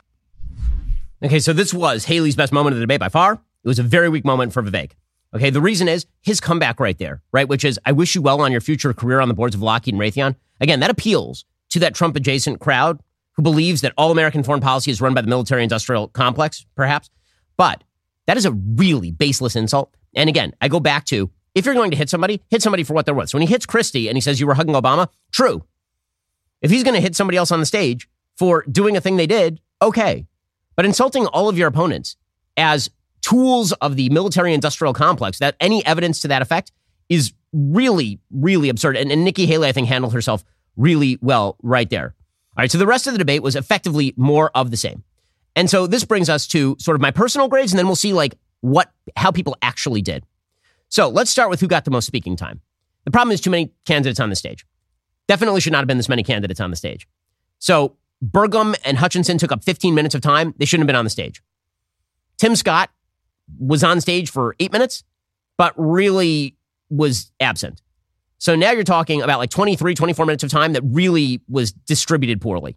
into. Okay, so this was Haley's best moment of the debate by far. It was a very weak moment for Vivek. Okay, the reason is his comeback right there, right? Which is, I wish you well on your future career on the boards of Lockheed and Raytheon. Again, that appeals to that Trump-adjacent crowd who believes that all American foreign policy is run by the military-industrial complex, perhaps. But that is a really baseless insult. And again, I go back to, if you're going to hit somebody, hit somebody for what they're worth. So when he hits Christie and he says you were hugging Obama, true. If he's going to hit somebody else on the stage for doing a thing they did, okay. But insulting all of your opponents as tools of the military-industrial complex, that any evidence to that effect is really, really absurd. And, and Nikki Haley, I think, handled herself really well right there. All right, so the rest of the debate was effectively more of the same. And so this brings us to sort of my personal grades, and then we'll see like what how people actually did. So let's start with who got the most speaking time. The problem is too many candidates on the stage. Definitely should not have been this many candidates on the stage. So Burgum and Hutchinson took up fifteen minutes of time. They shouldn't have been on the stage. Tim Scott was on stage for eight minutes, but really was absent. So now you're talking about like twenty-three, twenty-four minutes of time that really was distributed poorly.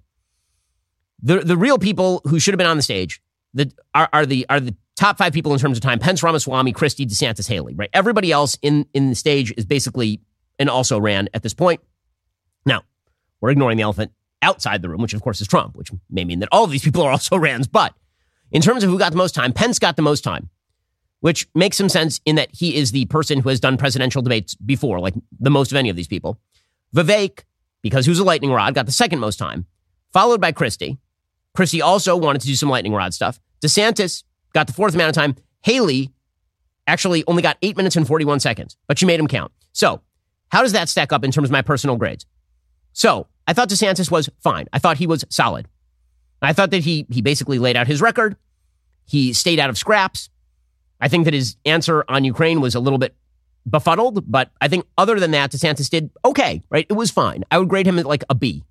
The the real people who should have been on the stage that are, are the are the top five people in terms of time: Pence, Ramaswamy, Christie, DeSantis, Haley. Right? Everybody else in, in the stage is basically an also ran at this point. Now, we're ignoring the elephant outside the room, which of course is Trump, which may mean that all of these people are also rans. But in terms of who got the most time, Pence got the most time, which makes some sense in that he is the person who has done presidential debates before, like the most of any of these people. Vivek, because he was a lightning rod, got the second most time, followed by Christie. Christie also wanted to do some lightning rod stuff. DeSantis got the fourth amount of time. Haley actually only got eight minutes and forty-one seconds, but she made him count. So how does that stack up in terms of my personal grades? So I thought DeSantis was fine. I thought he was solid. I thought that he he basically laid out his record. He stayed out of scraps. I think that his answer on Ukraine was a little bit befuddled, but I think other than that, DeSantis did okay, right? It was fine. I would grade him at like a B.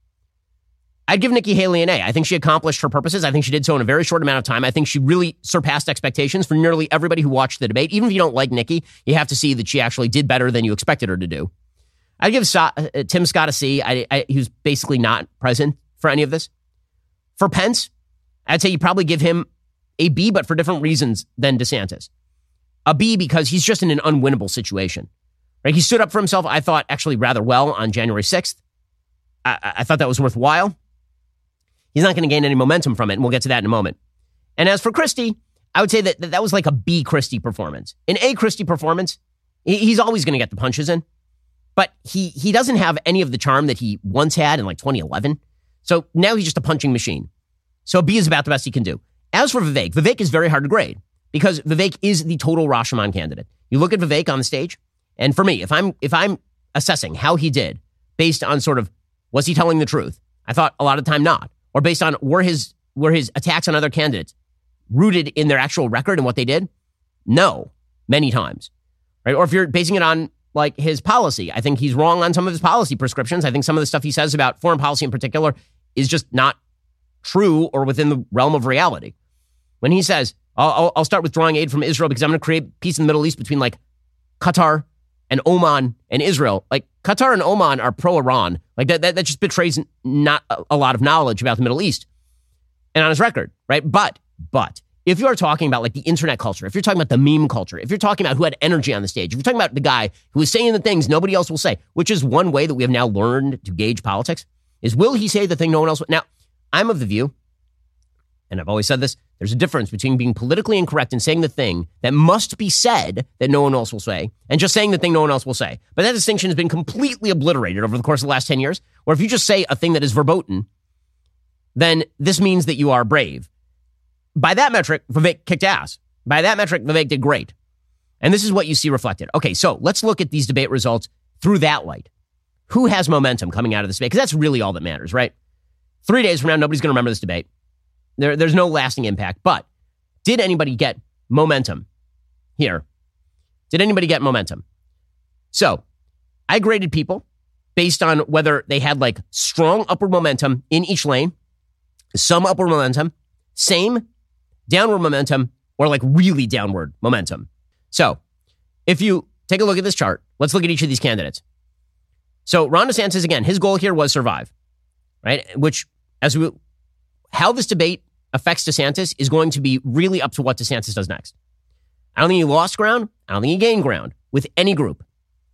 I'd give Nikki Haley an A. I think she accomplished her purposes. I think she did so in a very short amount of time. I think she really surpassed expectations for nearly everybody who watched the debate. Even if you don't like Nikki, you have to see that she actually did better than you expected her to do. I'd give so- uh, Tim Scott a C. I, I, he was basically not present for any of this. For Pence, I'd say you probably give him a B, but for different reasons than DeSantis. A B because he's just in an unwinnable situation. Right? He stood up for himself, I thought, actually rather well on January sixth. I, I thought that was worthwhile. He's not going to gain any momentum from it, and we'll get to that in a moment. And as for Christie, I would say that that was like a B Christie performance. An A Christie performance He's always going to get the punches in, but he he doesn't have any of the charm that he once had in like twenty eleven. So now he's just a punching machine. So B is about the best he can do. As for Vivek, Vivek is very hard to grade because Vivek is the total Rashomon candidate. You look at Vivek on the stage, and for me, if I'm if I'm assessing how he did based on sort of, was he telling the truth? I thought a lot of the time not. Or based on were his were his attacks on other candidates rooted in their actual record and what they did? No, many times. Right? Or if you're basing it on like his policy, I think he's wrong on some of his policy prescriptions. I think some of the stuff he says about foreign policy in particular is just not true or within the realm of reality. When he says, I'll, I'll start withdrawing aid from Israel because I'm going to create peace in the Middle East between like Qatar and Oman and Israel. Like Qatar and Oman are pro-Iran. Like that, that, that just betrays not a, a lot of knowledge about the Middle East and on his record, right? But, but if you're talking about like the internet culture, if you're talking about the meme culture, if you're talking about who had energy on the stage, if you're talking about the guy who is saying the things nobody else will say, which is one way that we have now learned to gauge politics, is will he say the thing no one else will? Now, I'm of the view, and I've always said this, there's a difference between being politically incorrect and saying the thing that must be said that no one else will say, and just saying the thing no one else will say. But that distinction has been completely obliterated over the course of the last ten years, where if you just say a thing that is verboten, then this means that you are brave. By that metric, Vivek kicked ass. By that metric, Vivek did great. And this is what you see reflected. Okay, so let's look at these debate results through that light. Who has momentum coming out of this debate? Because that's really all that matters, right? Three days from now, nobody's going to remember this debate. There, there's no lasting impact. But did anybody get momentum here? Did anybody get momentum? So I graded people based on whether they had like strong upward momentum in each lane, some upward momentum, same downward momentum, or like really downward momentum. So if you take a look at this chart, let's look at each of these candidates. So Ron DeSantis, again, his goal here was survive, right? Which, as we, how this debate affects DeSantis is going to be really up to what DeSantis does next. I don't think he lost ground. I don't think he gained ground with any group.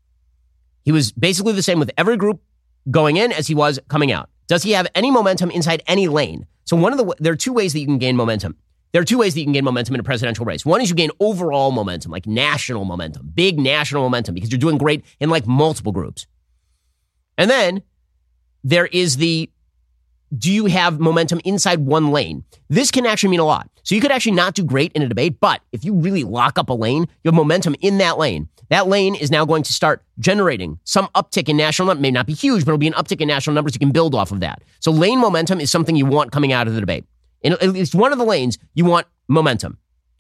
He was basically the same with every group going in as he was coming out. Does he have any momentum inside any lane? So one of the, there are two ways that you can gain momentum. There are two ways that you can gain momentum in a presidential race. One is you gain overall momentum, like national momentum, big national momentum, because you're doing great in like multiple groups. And then there is the, do you have momentum inside one lane? This can actually mean a lot. So you could actually not do great in a debate, but if you really lock up a lane, you have momentum in that lane. That lane is now going to start generating some uptick in national numbers. It may not be huge, but it'll be an uptick in national numbers. You can build off of that. So lane momentum is something you want coming out of the debate. In at least one of the lanes, you want momentum.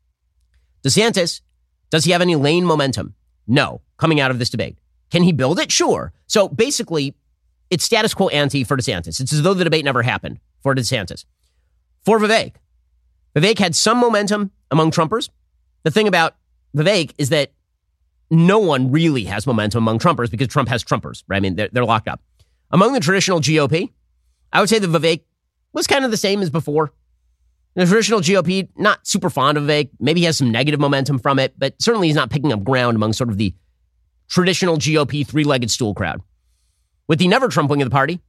DeSantis, does he have any lane momentum? No, coming out of this debate. Can he build it? Sure. So basically, it's status quo ante for DeSantis. It's as though the debate never happened for DeSantis. For Vivek, Vivek had some momentum among Trumpers. The thing about Vivek is that no one really has momentum among Trumpers because Trump has Trumpers, right? I mean, they're, they're locked up. Among the traditional G O P, I would say that Vivek was kind of the same as before. The traditional G O P, not super fond of Vivek. Maybe he has some negative momentum from it, but certainly he's not picking up ground among sort of the traditional G O P three-legged stool crowd. With the never Trump wing of the party,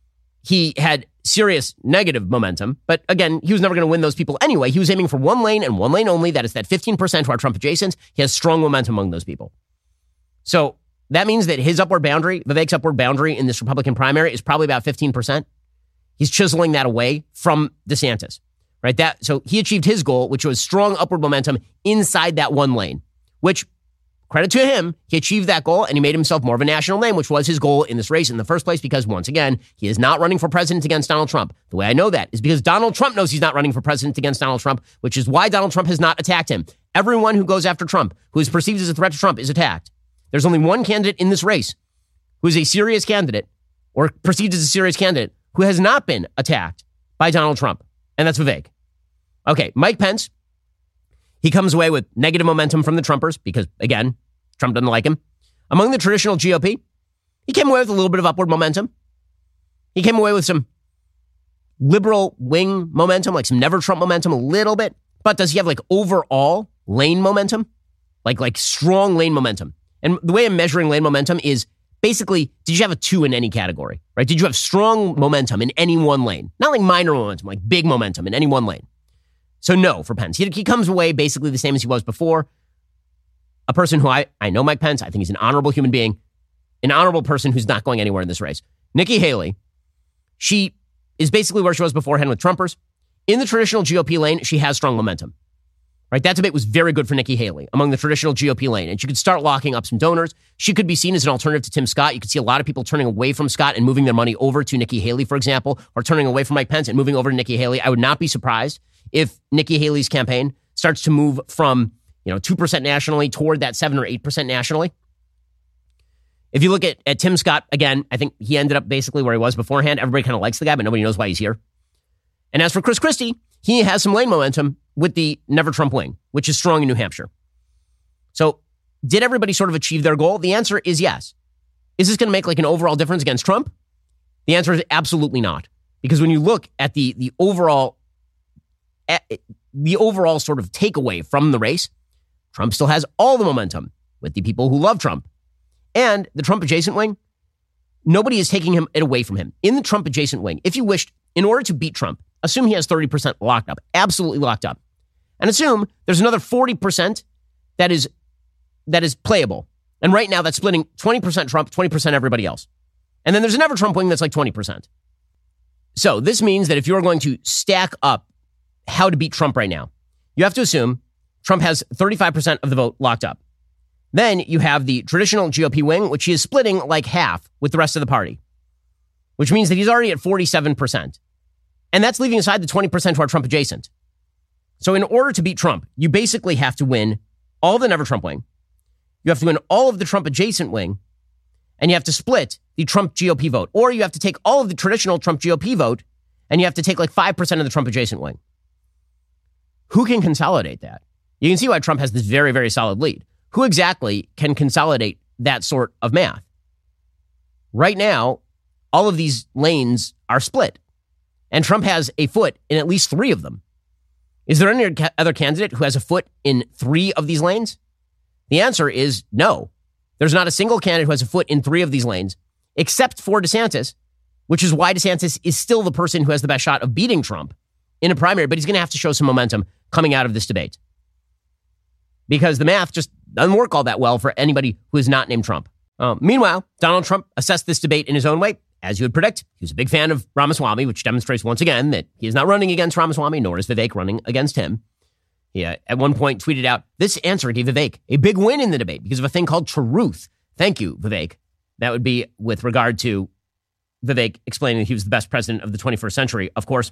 he had serious negative momentum. But again, he was never going to win those people anyway. He was aiming for one lane and one lane only. That is that fifteen percent who are Trump adjacent. He has strong momentum among those people. So that means that his upward boundary, Vivek's upward boundary in this Republican primary is probably about fifteen percent. He's chiseling that away from DeSantis, right? That so he achieved his goal, which was strong upward momentum inside that one lane, which, credit to him, he achieved that goal and he made himself more of a national name, which was his goal in this race in the first place, because once again, he is not running for president against Donald Trump. The way I know that is because Donald Trump knows he's not running for president against Donald Trump, which is why Donald Trump has not attacked him. Everyone who goes after Trump, who is perceived as a threat to Trump, is attacked. There's only one candidate in this race who is a serious candidate or perceived as a serious candidate who has not been attacked by Donald Trump, and that's Vivek. Okay, Mike Pence, he comes away with negative momentum from the Trumpers because, again, Trump doesn't like him. Among the traditional G O P, he came away with a little bit of upward momentum. He came away with some liberal wing momentum, like some never Trump momentum a little bit. But does he have like overall lane momentum? Like, like strong lane momentum. And the way I'm measuring lane momentum is basically, did you have a two in any category, right? Did you have strong momentum in any one lane? Not like minor momentum, like big momentum in any one lane. So no, for Pence. He, he comes away basically the same as he was before. a person who I, I know Mike Pence. I think he's an honorable human being, an honorable person who's not going anywhere in this race. Nikki Haley, she is basically where she was beforehand with Trumpers. In the traditional G O P lane, she has strong momentum. Right? That debate was very good for Nikki Haley among the traditional G O P lane. And she could start locking up some donors. She could be seen as an alternative to Tim Scott. You could see a lot of people turning away from Scott and moving their money over to Nikki Haley, for example, or turning away from Mike Pence and moving over to Nikki Haley. I would not be surprised if Nikki Haley's campaign starts to move from, you know, two percent nationally toward that seven or eight percent nationally. If you look at, at Tim Scott, again, I think he ended up basically where he was beforehand. Everybody kind of likes the guy, but nobody knows why he's here. And as for Chris Christie, he has some lane momentum with the Never Trump wing, which is strong in New Hampshire. So did everybody sort of achieve their goal? The answer is yes. Is this going to make like an overall difference against Trump? The answer is absolutely not. Because when you look at the, the overall, at the overall sort of takeaway from the race, Trump still has all the momentum with the people who love Trump. And the Trump adjacent wing, nobody is taking him it away from him. In the Trump adjacent wing, if you wished, in order to beat Trump, assume he has thirty percent locked up, absolutely locked up. And assume there's another forty percent that is that is playable. And right now that's splitting twenty percent Trump, twenty percent everybody else. And then there's a Never Trump wing that's like twenty percent. So this means that if you're going to stack up how to beat Trump right now, you have to assume Trump has thirty-five percent of the vote locked up. Then you have the traditional G O P wing, which he is splitting like half with the rest of the party, which means that he's already at forty-seven percent. And that's leaving aside the twenty percent who are Trump adjacent. So in order to beat Trump, you basically have to win all the Never Trump wing. You have to win all of the Trump adjacent wing. And you have to split the Trump G O P vote. Or you have to take all of the traditional Trump G O P vote and you have to take like five percent of the Trump adjacent wing. Who can consolidate that? You can see why Trump has this very, very solid lead. Who exactly can consolidate that sort of math? Right now, all of these lanes are split. And Trump has a foot in at least three of them. Is there any other candidate who has a foot in three of these lanes? The answer is no. There's not a single candidate who has a foot in three of these lanes, except for DeSantis, which is why DeSantis is still the person who has the best shot of beating Trump in a primary, but he's going to have to show some momentum coming out of this debate. Because the math just doesn't work all that well for anybody who is not named Trump. Uh, meanwhile, Donald Trump assessed this debate in his own way. As you would predict, he was a big fan of Ramaswamy, which demonstrates once again that he is not running against Ramaswamy, nor is Vivek running against him. He uh, at one point tweeted out, this answer gave Vivek a big win in the debate because of a thing called truth. Thank you, Vivek. That would be with regard to Vivek explaining that he was the best president of the twenty-first century. Of course,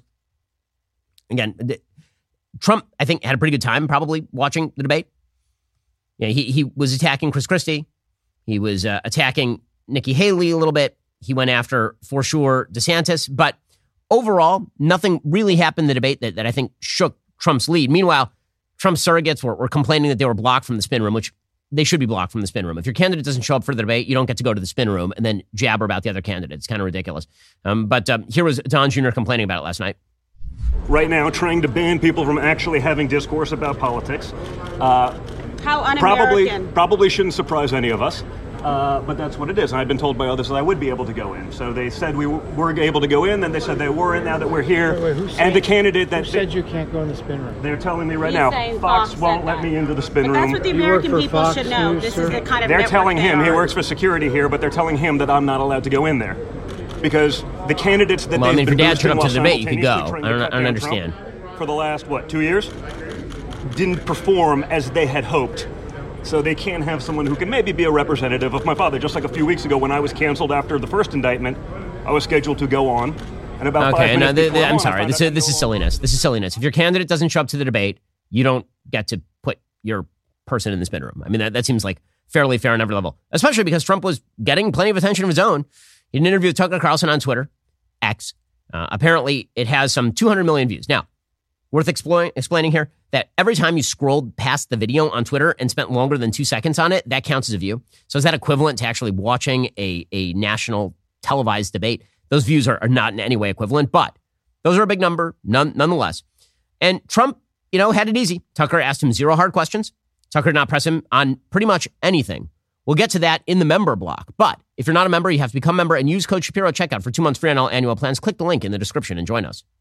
again, the, Trump, I think, had a pretty good time probably watching the debate. Yeah, he, he was attacking Chris Christie. He was uh, attacking Nikki Haley a little bit. He went after, for sure, DeSantis. But overall, nothing really happened in the debate that, that I think shook Trump's lead. Meanwhile, Trump's surrogates were, were complaining that they were blocked from the spin room, which they should be blocked from the spin room. If your candidate doesn't show up for the debate, you don't get to go to the spin room and then jabber about the other candidate. It's kind of ridiculous. Um, but um, here was Don Junior complaining about it last night. Right now, trying to ban people from actually having discourse about politics. Uh, How un-American. Probably, probably shouldn't surprise any of us. Uh, but that's what it is. And I've been told by others that I would be able to go in. So they said we were able to go in, then they said they weren't. Now that we're here, wait, wait, and the candidate that who said you can't go in the spin room? They're telling me right He's now, Fox, Fox won't let that. me into the spin but room. That's what the American people Fox should know. News, this sir? is the kind of They're network telling they him are. he works for security here, but they're telling him that I'm not allowed to go in there because the candidates that well, they've I mean, been if your dad boosting showed up while to the debate, you could go. simultaneously I don't, trying to I don't cut understand. down Trump for the last what two years didn't perform as they had hoped. So they can't have someone who can maybe be a representative of my father. Just like a few weeks ago when I was canceled after the first indictment, I was scheduled to go on. And about okay, five no, minutes the, the, I'm on, sorry. This is this is silliness. This is silliness. If your candidate doesn't show up to the debate, you don't get to put your person in the spin room. I mean, that, that seems like fairly fair on every level, especially because Trump was getting plenty of attention of his own. He did an interview with Tucker Carlson on Twitter, X. Uh, apparently, it has some two hundred million views. Now, worth exploring, explaining here that every time you scrolled past the video on Twitter and spent longer than two seconds on it, that counts as a view. So is that equivalent to actually watching a, a national televised debate? Those views are, are not in any way equivalent, but those are a big number none, nonetheless. And Trump, you know, had it easy. Tucker asked him zero hard questions. Tucker did not press him on pretty much anything. We'll get to that in the member block. But if you're not a member, you have to become a member and use code Shapiro at checkout for two months free on all annual plans. Click the link in the description and join us.